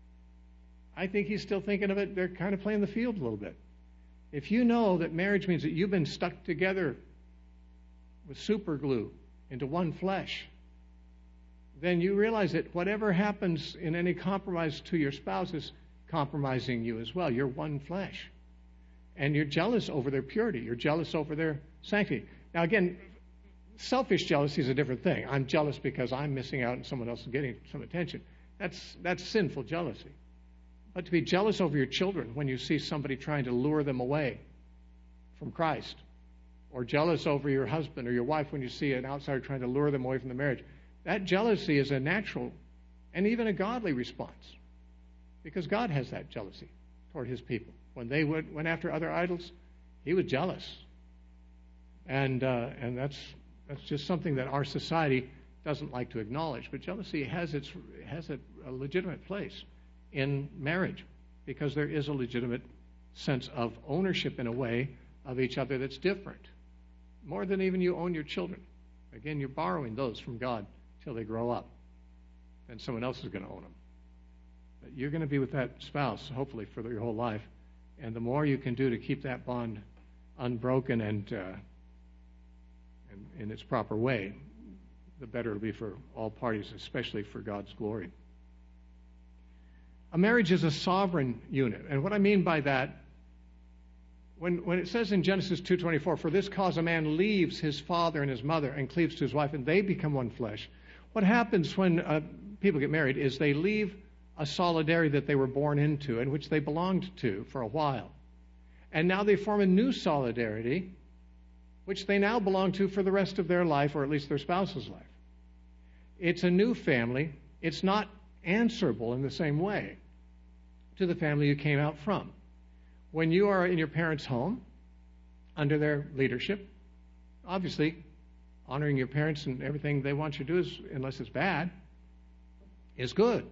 A: I think he's still thinking of it, they're kind of playing the field a little bit. If you know that marriage means that you've been stuck together with super glue into one flesh, then you realize that whatever happens in any compromise to your spouse is compromising you as well. You're one flesh. And you're jealous over their purity. You're jealous over their sanctity. Now again, selfish jealousy is a different thing. I'm jealous because I'm missing out and someone else is getting some attention. That's sinful jealousy. But to be jealous over your children when you see somebody trying to lure them away from Christ, or jealous over your husband or your wife when you see an outsider trying to lure them away from the marriage, that jealousy is a natural and even a godly response. Because God has that jealousy toward his people. When they went after other idols, he was jealous. And that's just something that our society doesn't like to acknowledge. But jealousy has a legitimate place in marriage because there is a legitimate sense of ownership in a way of each other that's different. More than even you own your children. Again, you're borrowing those from God till they grow up. Then someone else is going to own them. But you're going to be with that spouse, hopefully, for your whole life. And the more you can do to keep that bond unbroken and in its proper way, the better it'll be for all parties, especially for God's glory. A marriage is a sovereign unit. And what I mean by that, when it says in Genesis 2:24, for this cause a man leaves his father and his mother and cleaves to his wife, and they become one flesh. What happens when people get married is they leave a solidarity that they were born into and which they belonged to for a while. And now they form a new solidarity which they now belong to for the rest of their life, or at least their spouse's life. It's a new family. It's not answerable in the same way to the family you came out from. when you are in your parents' home, under their leadership, obviously honoring your parents and everything they want you to do, unless it's bad, is good.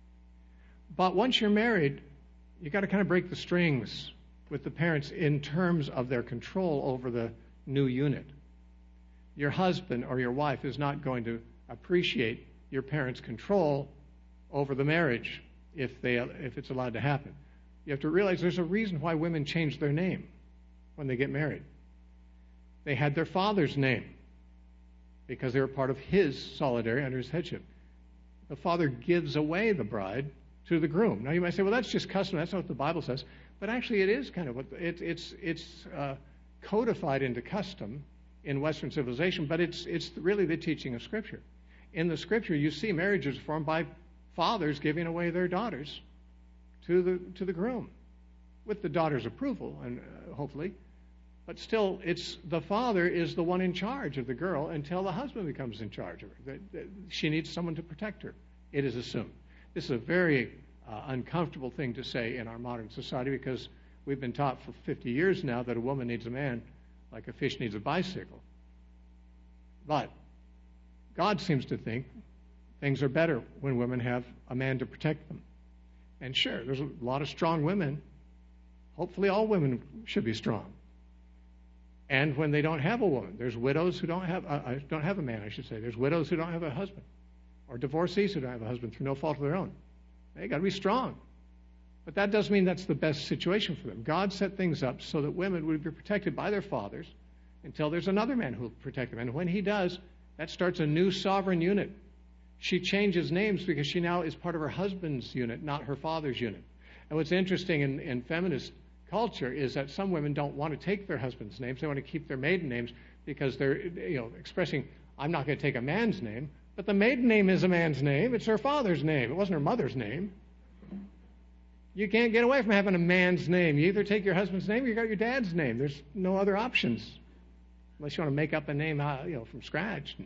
A: But once you're married, you got to kind of break the strings with the parents in terms of their control over the new unit. Your husband or your wife is not going to appreciate your parents' control over the marriage if it's allowed to happen. You have to realize there's a reason why women change their name when they get married. They had their father's name because they were part of his solidarity under his headship. The father gives away the bride to the groom. Now you might say, well, that's just custom. That's not what the Bible says. But actually it is kind of what it's codified into custom in Western civilization, but it's really the teaching of Scripture. In the Scripture, you see marriages formed by fathers giving away their daughters to the groom, with the daughter's approval, and hopefully. But still, it's the father is the one in charge of the girl until the husband becomes in charge of her. She needs someone to protect her, it is assumed. This is a very uncomfortable thing to say in our modern society because we've been taught for 50 years now that a woman needs a man like a fish needs a bicycle. But God seems to think things are better when women have a man to protect them. And sure, there's a lot of strong women. Hopefully all women should be strong. And when they don't have a woman, there's widows who don't have a man, I should say. There's widows who don't have a husband, or divorcees who don't have a husband through no fault of their own. They got to be strong. But that doesn't mean that's the best situation for them. God set things up so that women would be protected by their fathers until there's another man who will protect them. And when he does, that starts a new sovereign unit. She changes names because she now is part of her husband's unit, not her father's unit. And what's interesting in feminist culture is that some women don't want to take their husband's names. They want to keep their maiden names because they're expressing, I'm not going to take a man's name. But the maiden name is a man's name. It's her father's name. It wasn't her mother's name. You can't get away from having a man's name. You either take your husband's name or you got your dad's name. There's no other options unless you want to make up a name from scratch.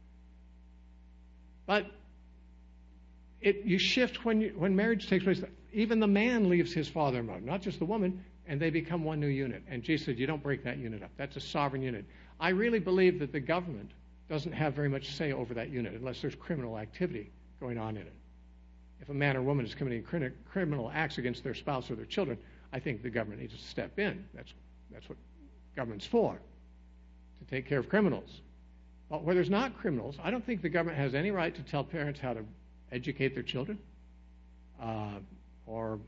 A: But you shift when marriage takes place. Even the man leaves his father and mother, not just the woman, and they become one new unit. And Jesus said, you don't break that unit up. That's a sovereign unit. I really believe that the government doesn't have very much say over that unit unless there's criminal activity going on in it. If a man or woman is committing criminal acts against their spouse or their children, I think the government needs to step in. That's what government's for, to take care of criminals. But where there's not criminals, I don't think the government has any right to tell parents how to educate their children or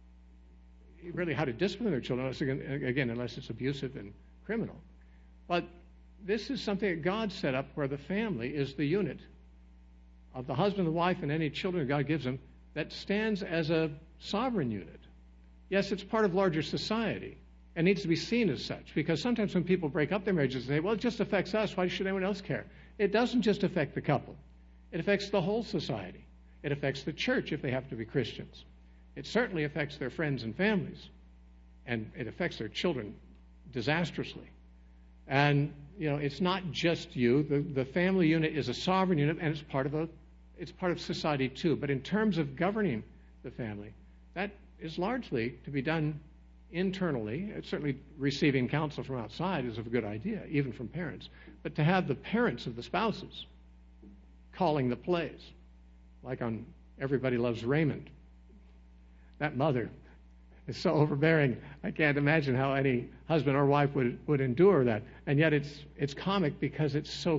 A: really how to discipline their children, unless it's abusive and criminal. But this is something that God set up where the family is the unit of the husband, the wife, and any children God gives them that stands as a sovereign unit. Yes, it's part of larger society and needs to be seen as such, because sometimes when people break up their marriages, they say, well, it just affects us. Why should anyone else care? It doesn't just affect the couple. It affects the whole society. It affects the church if they happen to be Christians. It certainly affects their friends and families, and it affects their children disastrously. And, it's not just you. The family unit is a sovereign unit, and it's part of society too. But in terms of governing the family, that is largely to be done internally. Certainly receiving counsel from outside is a good idea, even from parents. But to have the parents of the spouses calling the plays, like on Everybody Loves Raymond, that mother is so overbearing. I can't imagine how any husband or wife would endure that. And yet it's comic because it's so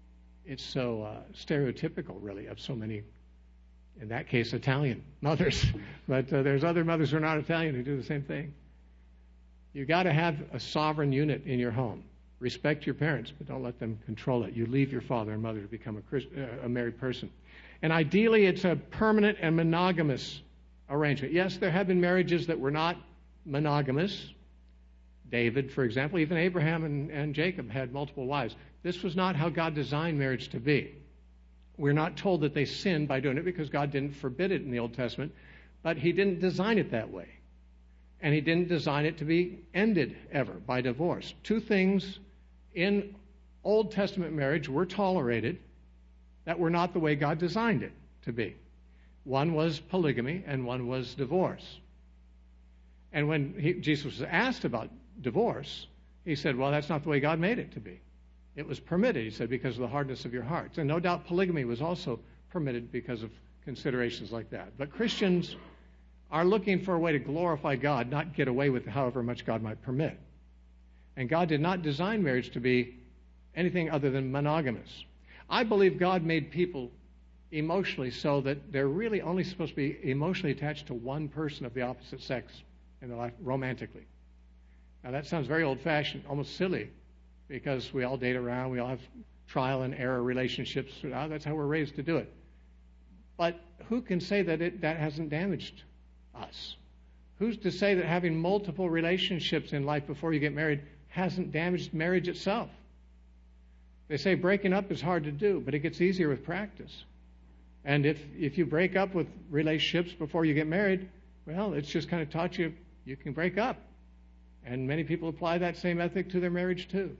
A: stereotypical, really, of so many, in that case, Italian mothers. But there's other mothers who are not Italian who do the same thing. You've got to have a sovereign unit in your home. Respect your parents, but don't let them control it. You leave your father and mother to become a married person. And ideally, it's a permanent and monogamous arrangement. Yes, there have been marriages that were not monogamous. David, for example, even Abraham and Jacob had multiple wives. This was not how God designed marriage to be. We're not told that they sinned by doing it because God didn't forbid it in the Old Testament, but he didn't design it that way. And he didn't design it to be ended ever by divorce. Two things in Old Testament marriage were tolerated that were not the way God designed it to be. One was polygamy and one was divorce.
B: And when Jesus was asked about divorce, he said, well, that's not the way God made it to be. It was permitted, he said, because of the hardness of your hearts. And no doubt polygamy was also permitted because of considerations like that. But Christians are looking for a way to glorify God, not get away with however much God might permit. And God did not design marriage to be anything other than monogamous. I believe God made people emotionally so that they're really only supposed to be emotionally attached to one person of the opposite sex in their life romantically. Now that sounds very old-fashioned, almost silly, because we all date around, we all have trial and error relationships. That's how we're raised to do it. But who can say that that hasn't damaged us? Who's to say that having multiple relationships in life before you get married hasn't damaged marriage itself? They say breaking up is hard to do, but it gets easier with practice. And if you break up with relationships before you get married, well, it's just kind of taught you can break up. And many people apply that same ethic to their marriage too.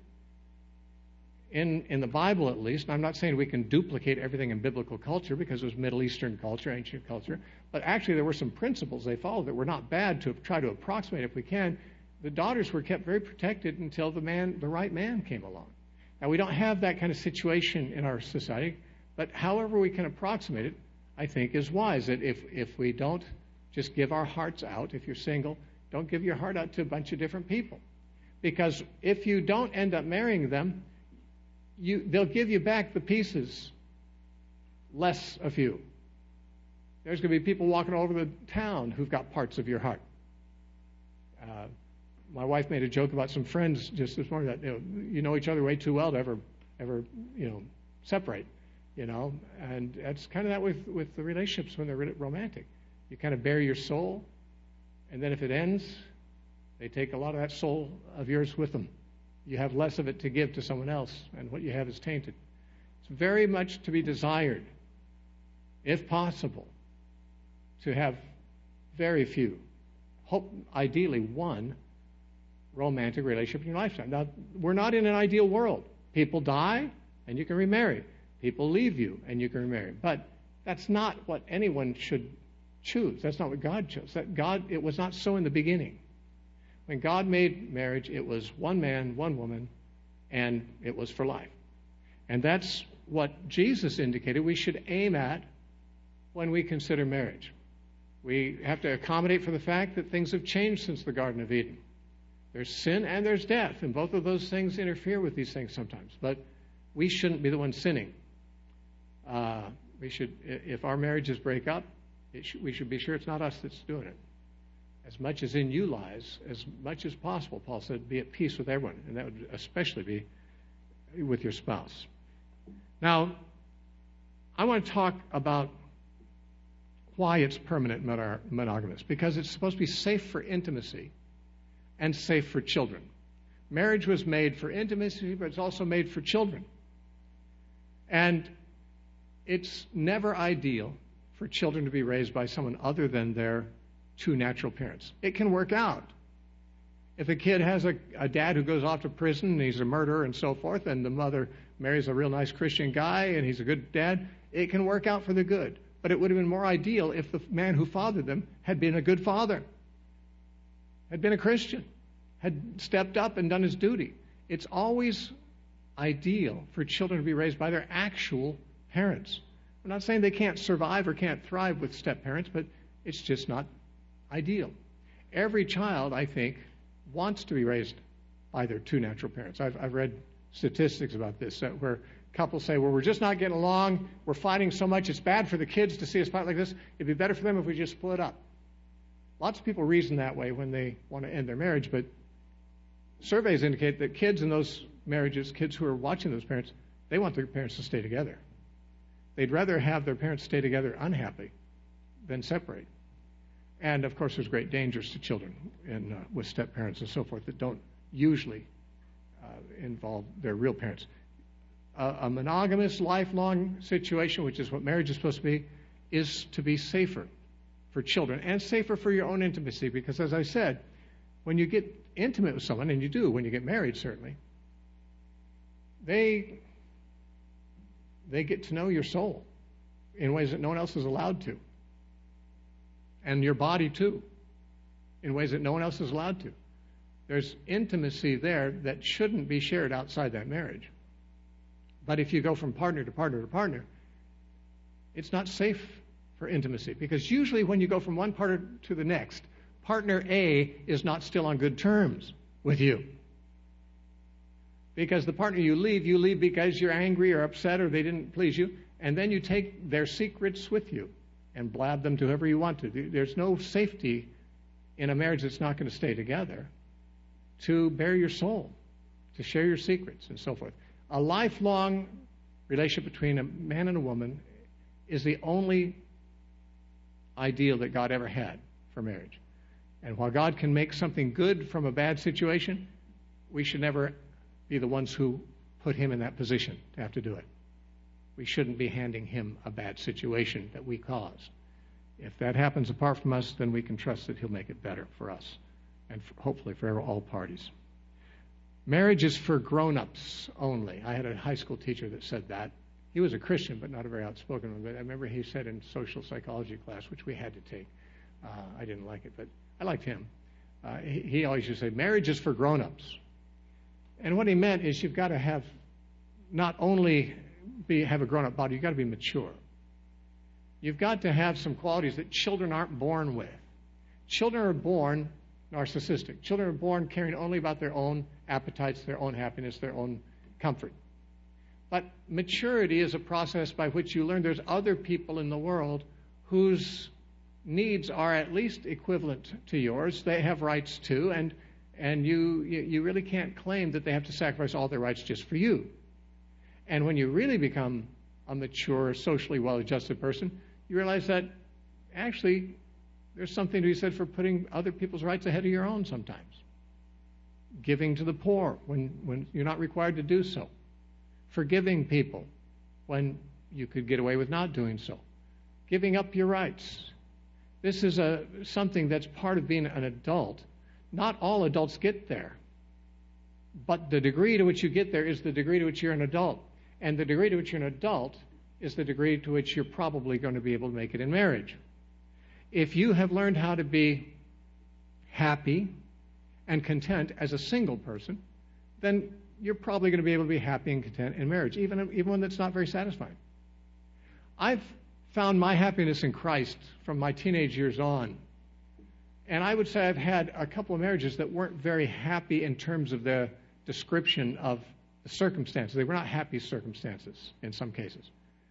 B: In the Bible, at least, and I'm not saying we can duplicate everything in biblical culture because it was Middle Eastern culture, ancient culture, but actually there were some principles they followed that were not bad to try to approximate if we can. The daughters were kept very protected until the right man came along. Now, we don't have that kind of situation in our society, but however we can approximate it, I think is wise. That if we don't just give our hearts out, if you're single, don't give your heart out to a bunch of different people. Because if you don't end up marrying them, they'll give you back the pieces, less a few. There's going to be people walking all over the town who've got parts of your heart. My wife made a joke about some friends just this morning that you know each other way too well to ever separate, and that's kind of that with the relationships when they're romantic. You kind of bare your soul, and then if it ends, they take a lot of that soul of yours with them. You have less of it to give to someone else, and what you have is tainted. It's very much to be desired, if possible, to have very few, ideally one, romantic relationship in your lifetime. Now, we're not in an ideal world. People die, and you can remarry. People leave you, and you can remarry. But that's not what anyone should choose. That's not what God chose. It was not so in the beginning. When God made marriage, it was one man, one woman, and it was for life. And that's what Jesus indicated we should aim at when we consider marriage. We have to accommodate for the fact that things have changed since the Garden of Eden. There's sin and there's death, and both of those things interfere with these things sometimes. But we shouldn't be the ones sinning. If our marriages break up, we should be sure it's not us that's doing it. As much as in you lies, as much as possible, Paul said, be at peace with everyone, and that would especially be with your spouse. Now, I want to talk about why it's permanent monogamous, because it's supposed to be safe for intimacy and safe for children. Marriage was made for intimacy, but it's also made for children. And it's never ideal for children to be raised by someone other than their two natural parents. It can work out. If a kid has a dad who goes off to prison and he's a murderer and so forth, and the mother marries a real nice Christian guy and he's a good dad, it can work out for the good. But it would have been more ideal if the man who fathered them had been a good father, had been a Christian, had stepped up and done his duty. It's always ideal for children to be raised by their actual parents. I'm not saying they can't survive or can't thrive with step-parents, but it's just not ideal. Every child, I think, wants to be raised by their two natural parents. I've read statistics about this where couples say, well, we're just not getting along, we're fighting so much, it's bad for the kids to see us fight like this, it'd be better for them if we just split up. Lots of people reason that way when they want to end their marriage, but surveys indicate that kids in those marriages, kids who are watching those parents, they want their parents to stay together. They'd rather have their parents stay together unhappy than separate. And, of course, there's great dangers to children with step-parents and so forth that don't usually involve their real parents. A monogamous, lifelong situation, which is what marriage is supposed to be, is to be safer for children and safer for your own intimacy. Because, as I said, when you get intimate with someone, and you do when you get married, certainly, they get to know your soul in ways that no one else is allowed to. And your body, too. in ways that no one else is allowed to. There's intimacy there that shouldn't be shared outside that marriage. But if you go from partner to partner to partner, it's not safe for intimacy, because usually when you go from one partner to the next, partner A is not still on good terms with you. Because the partner you leave because you're angry or upset or they didn't please you, and then you take their secrets with you and blab them to whoever you want to. There's no safety in a marriage that's not going to stay together to bare your soul, to share your secrets and so forth. A lifelong relationship between a man and a woman is the only ideal that God ever had for marriage. And while God can make something good from a bad situation, we should never be the ones who put him in that position to have to do it. We shouldn't be handing him a bad situation that we caused. If that happens apart from us, then we can trust that he'll make it better for us and hopefully for all parties. Marriage is for grown-ups only. I had a high school teacher that said that. He was a Christian, but not a very outspoken one. But I remember he said in social psychology class, which we had to take, I didn't like it, but I liked him. He always used to say, marriage is for grown-ups. And what he meant is you've got to have not only have a grown-up body, you've got to be mature. You've got to have some qualities that children aren't born with. Children are born narcissistic. Children are born caring only about their own appetites, their own happiness, their own comfort. But maturity is a process by which you learn there's other people in the world whose needs are at least equivalent to yours. They have rights too, and you really can't claim that they have to sacrifice all their rights just for you. And when you really become a mature, socially well-adjusted person, you realize that actually there's something to be said for putting other people's rights ahead of your own sometimes. Giving to the poor when you're not required to do so. Forgiving people when you could get away with not doing so. Giving up your rights. This is something that's part of being an adult. Not all adults get there. But the degree to which you get there is the degree to which you're an adult. And the degree to which you're an adult is the degree to which you're probably going to be able to make it in marriage. If you have learned how to be happy and content as a single person, then you're probably going to be able to be happy and content in marriage, even when that's not very satisfying. I've found my happiness in Christ from my teenage years on. And I would say I've had a couple of marriages that weren't very happy in terms of the description of the circumstances. They were not happy circumstances in some cases.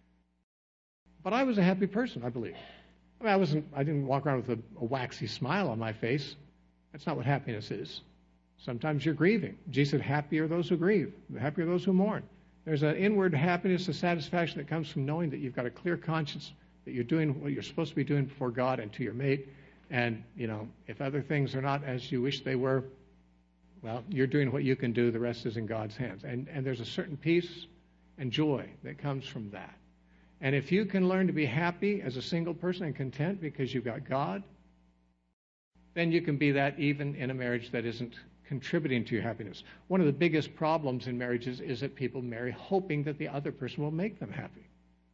B: But I was a happy person, I believe. I mean, I didn't walk around with a waxy smile on my face. That's not what happiness is. Sometimes you're grieving. Jesus said, happy are those who grieve. Happy are those who mourn. There's an inward happiness, a satisfaction that comes from knowing that you've got a clear conscience, that you're doing what you're supposed to be doing before God and to your mate. And, if other things are not as you wish they were, well, you're doing what you can do. The rest is in God's hands. And there's a certain peace and joy that comes from that. And if you can learn to be happy as a single person and content because you've got God, then you can be that even in a marriage that isn't contributing to your happiness. One of the biggest problems in marriages is that people marry hoping that the other person will make them happy.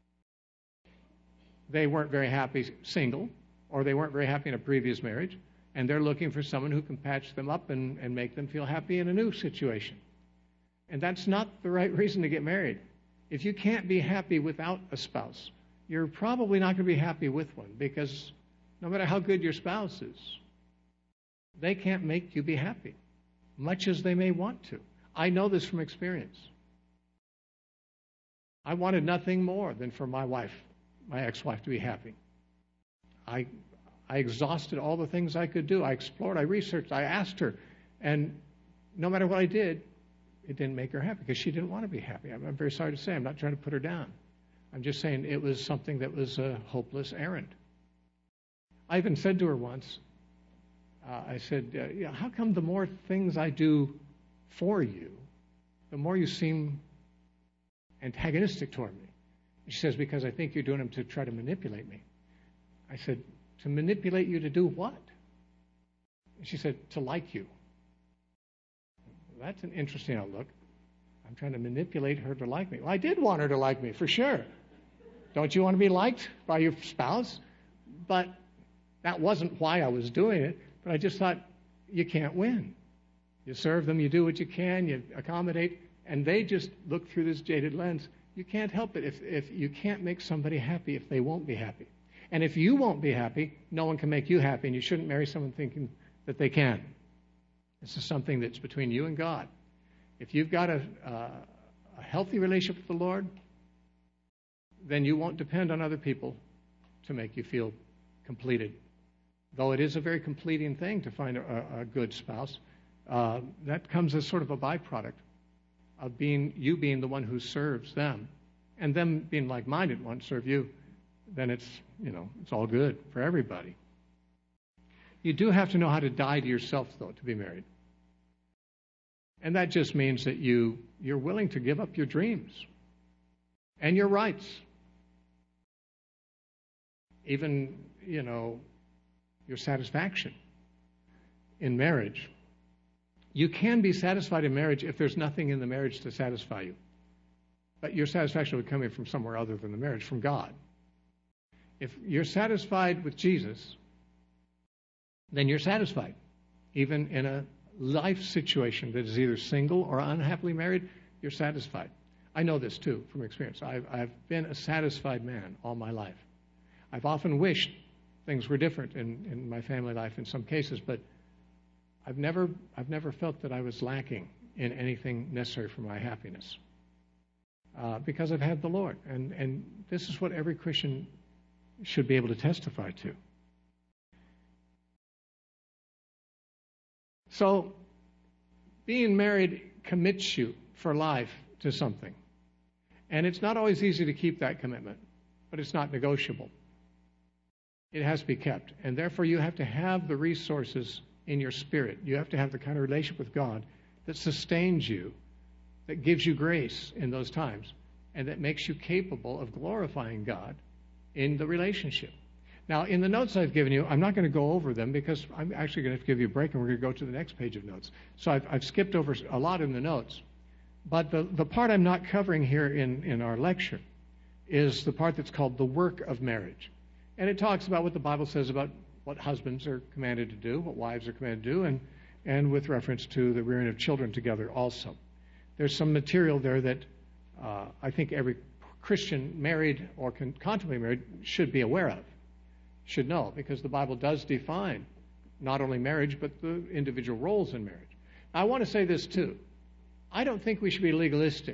B: They weren't very happy single, or they weren't very happy in a previous marriage, and they're looking for someone who can patch them up and make them feel happy in a new situation. And that's not the right reason to get married. If you can't be happy without a spouse, you're probably not going to be happy with one, because no matter how good your spouse is, they can't make you be happy, much as they may want to. I know this from experience. I wanted nothing more than for my wife, my ex-wife, to be happy. I exhausted all the things I could do. I explored, I researched, I asked her, and no matter what I did, it didn't make her happy because she didn't want to be happy. I'm very sorry to say. I'm not trying to put her down. I'm just saying it was something that was a hopeless errand. I even said to her once, I said, how come the more things I do for you, the more you seem antagonistic toward me? And she says, because I think you're doing them to try to manipulate me. I said, to manipulate you to do what? And she said, to like you. That's an interesting outlook. I'm trying to manipulate her to like me. Well, I did want her to like me, for sure. Don't you want to be liked by your spouse? But that wasn't why I was doing it. But I just thought, you can't win. You serve them, you do what you can, you accommodate, and they just look through this jaded lens. You can't help it if you can't make somebody happy if they won't be happy. And if you won't be happy, no one can make you happy, and you shouldn't marry someone thinking that they can. This is something that's between you and God. If you've got a healthy relationship with the Lord, then you won't depend on other people to make you feel completed. Though it is a very completing thing to find a good spouse, that comes as sort of a byproduct of you being the one who serves them, and them being like-minded, want to serve you. Then it's all good for everybody. You do have to know how to die to yourself, though, to be married. And that just means that you're willing to give up your dreams and your rights. Even, your satisfaction in marriage. You can be satisfied in marriage if there's nothing in the marriage to satisfy you. But your satisfaction would come in from somewhere other than the marriage, from God. If you're satisfied with Jesus, then you're satisfied. Even in a life situation that is either single or unhappily married, you're satisfied. I know this, too, from experience. I've been a satisfied man all my life. I've often wished things were different in my family life in some cases, but I've never felt that I was lacking in anything necessary for my happiness because I've had the Lord. And this is what every Christian should be able to testify to. So, being married commits you for life to something. And it's not always easy to keep that commitment, but it's not negotiable. It has to be kept. And therefore, you have to have the resources in your spirit. You have to have the kind of relationship with God that sustains you, that gives you grace in those times, and that makes you capable of glorifying God in the relationship. Now, in the notes I've given you, I'm not going to go over them because I'm actually going to have to give you a break and we're going to go to the next page of notes. So I've skipped over a lot in the notes. But the part I'm not covering here in our lecture is the part that's called the work of marriage. And it talks about what the Bible says about what husbands are commanded to do, what wives are commanded to do, and with reference to the rearing of children together also. There's some material there that I think every Christian married or contemplating married should be aware of, should know, because the Bible does define not only marriage, but the individual roles in marriage. Now, I want to say this too. I don't think we should be legalistic.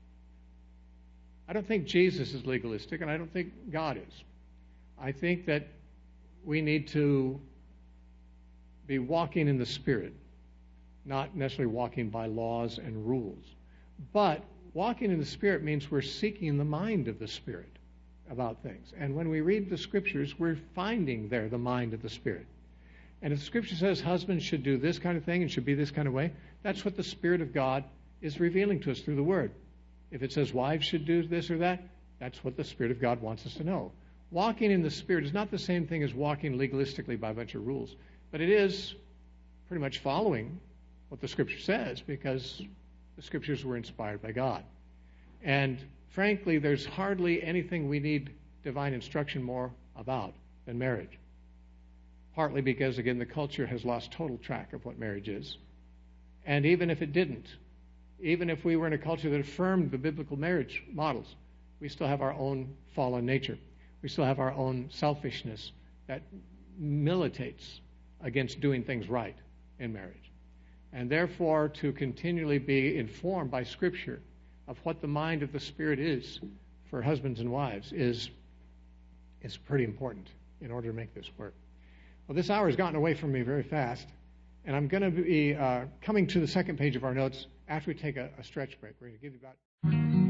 B: I don't think Jesus is legalistic, and I don't think God is. I think that we need to be walking in the Spirit, not necessarily walking by laws and rules. But walking in the Spirit means we're seeking the mind of the Spirit about things. And when we read the Scriptures, we're finding there the mind of the Spirit. And if the Scripture says husbands should do this kind of thing and should be this kind of way, that's what the Spirit of God is revealing to us through the Word. If it says wives should do this or that, that's what the Spirit of God wants us to know. Walking in the Spirit is not the same thing as walking legalistically by a bunch of rules, but it is pretty much following what the Scripture says because the Scriptures were inspired by God. And frankly, there's hardly anything we need divine instruction more about than marriage. Partly because, again, the culture has lost total track of what marriage is. And even if it didn't, even if we were in a culture that affirmed the biblical marriage models, we still have our own fallen nature. We still have our own selfishness that militates against doing things right in marriage. And therefore, to continually be informed by Scripture of what the mind of the Spirit is for husbands and wives is pretty important in order to make this work. Well, this hour has gotten away from me very fast, and I'm going to be coming to the second page of our notes after we take a stretch break. We're going to give you about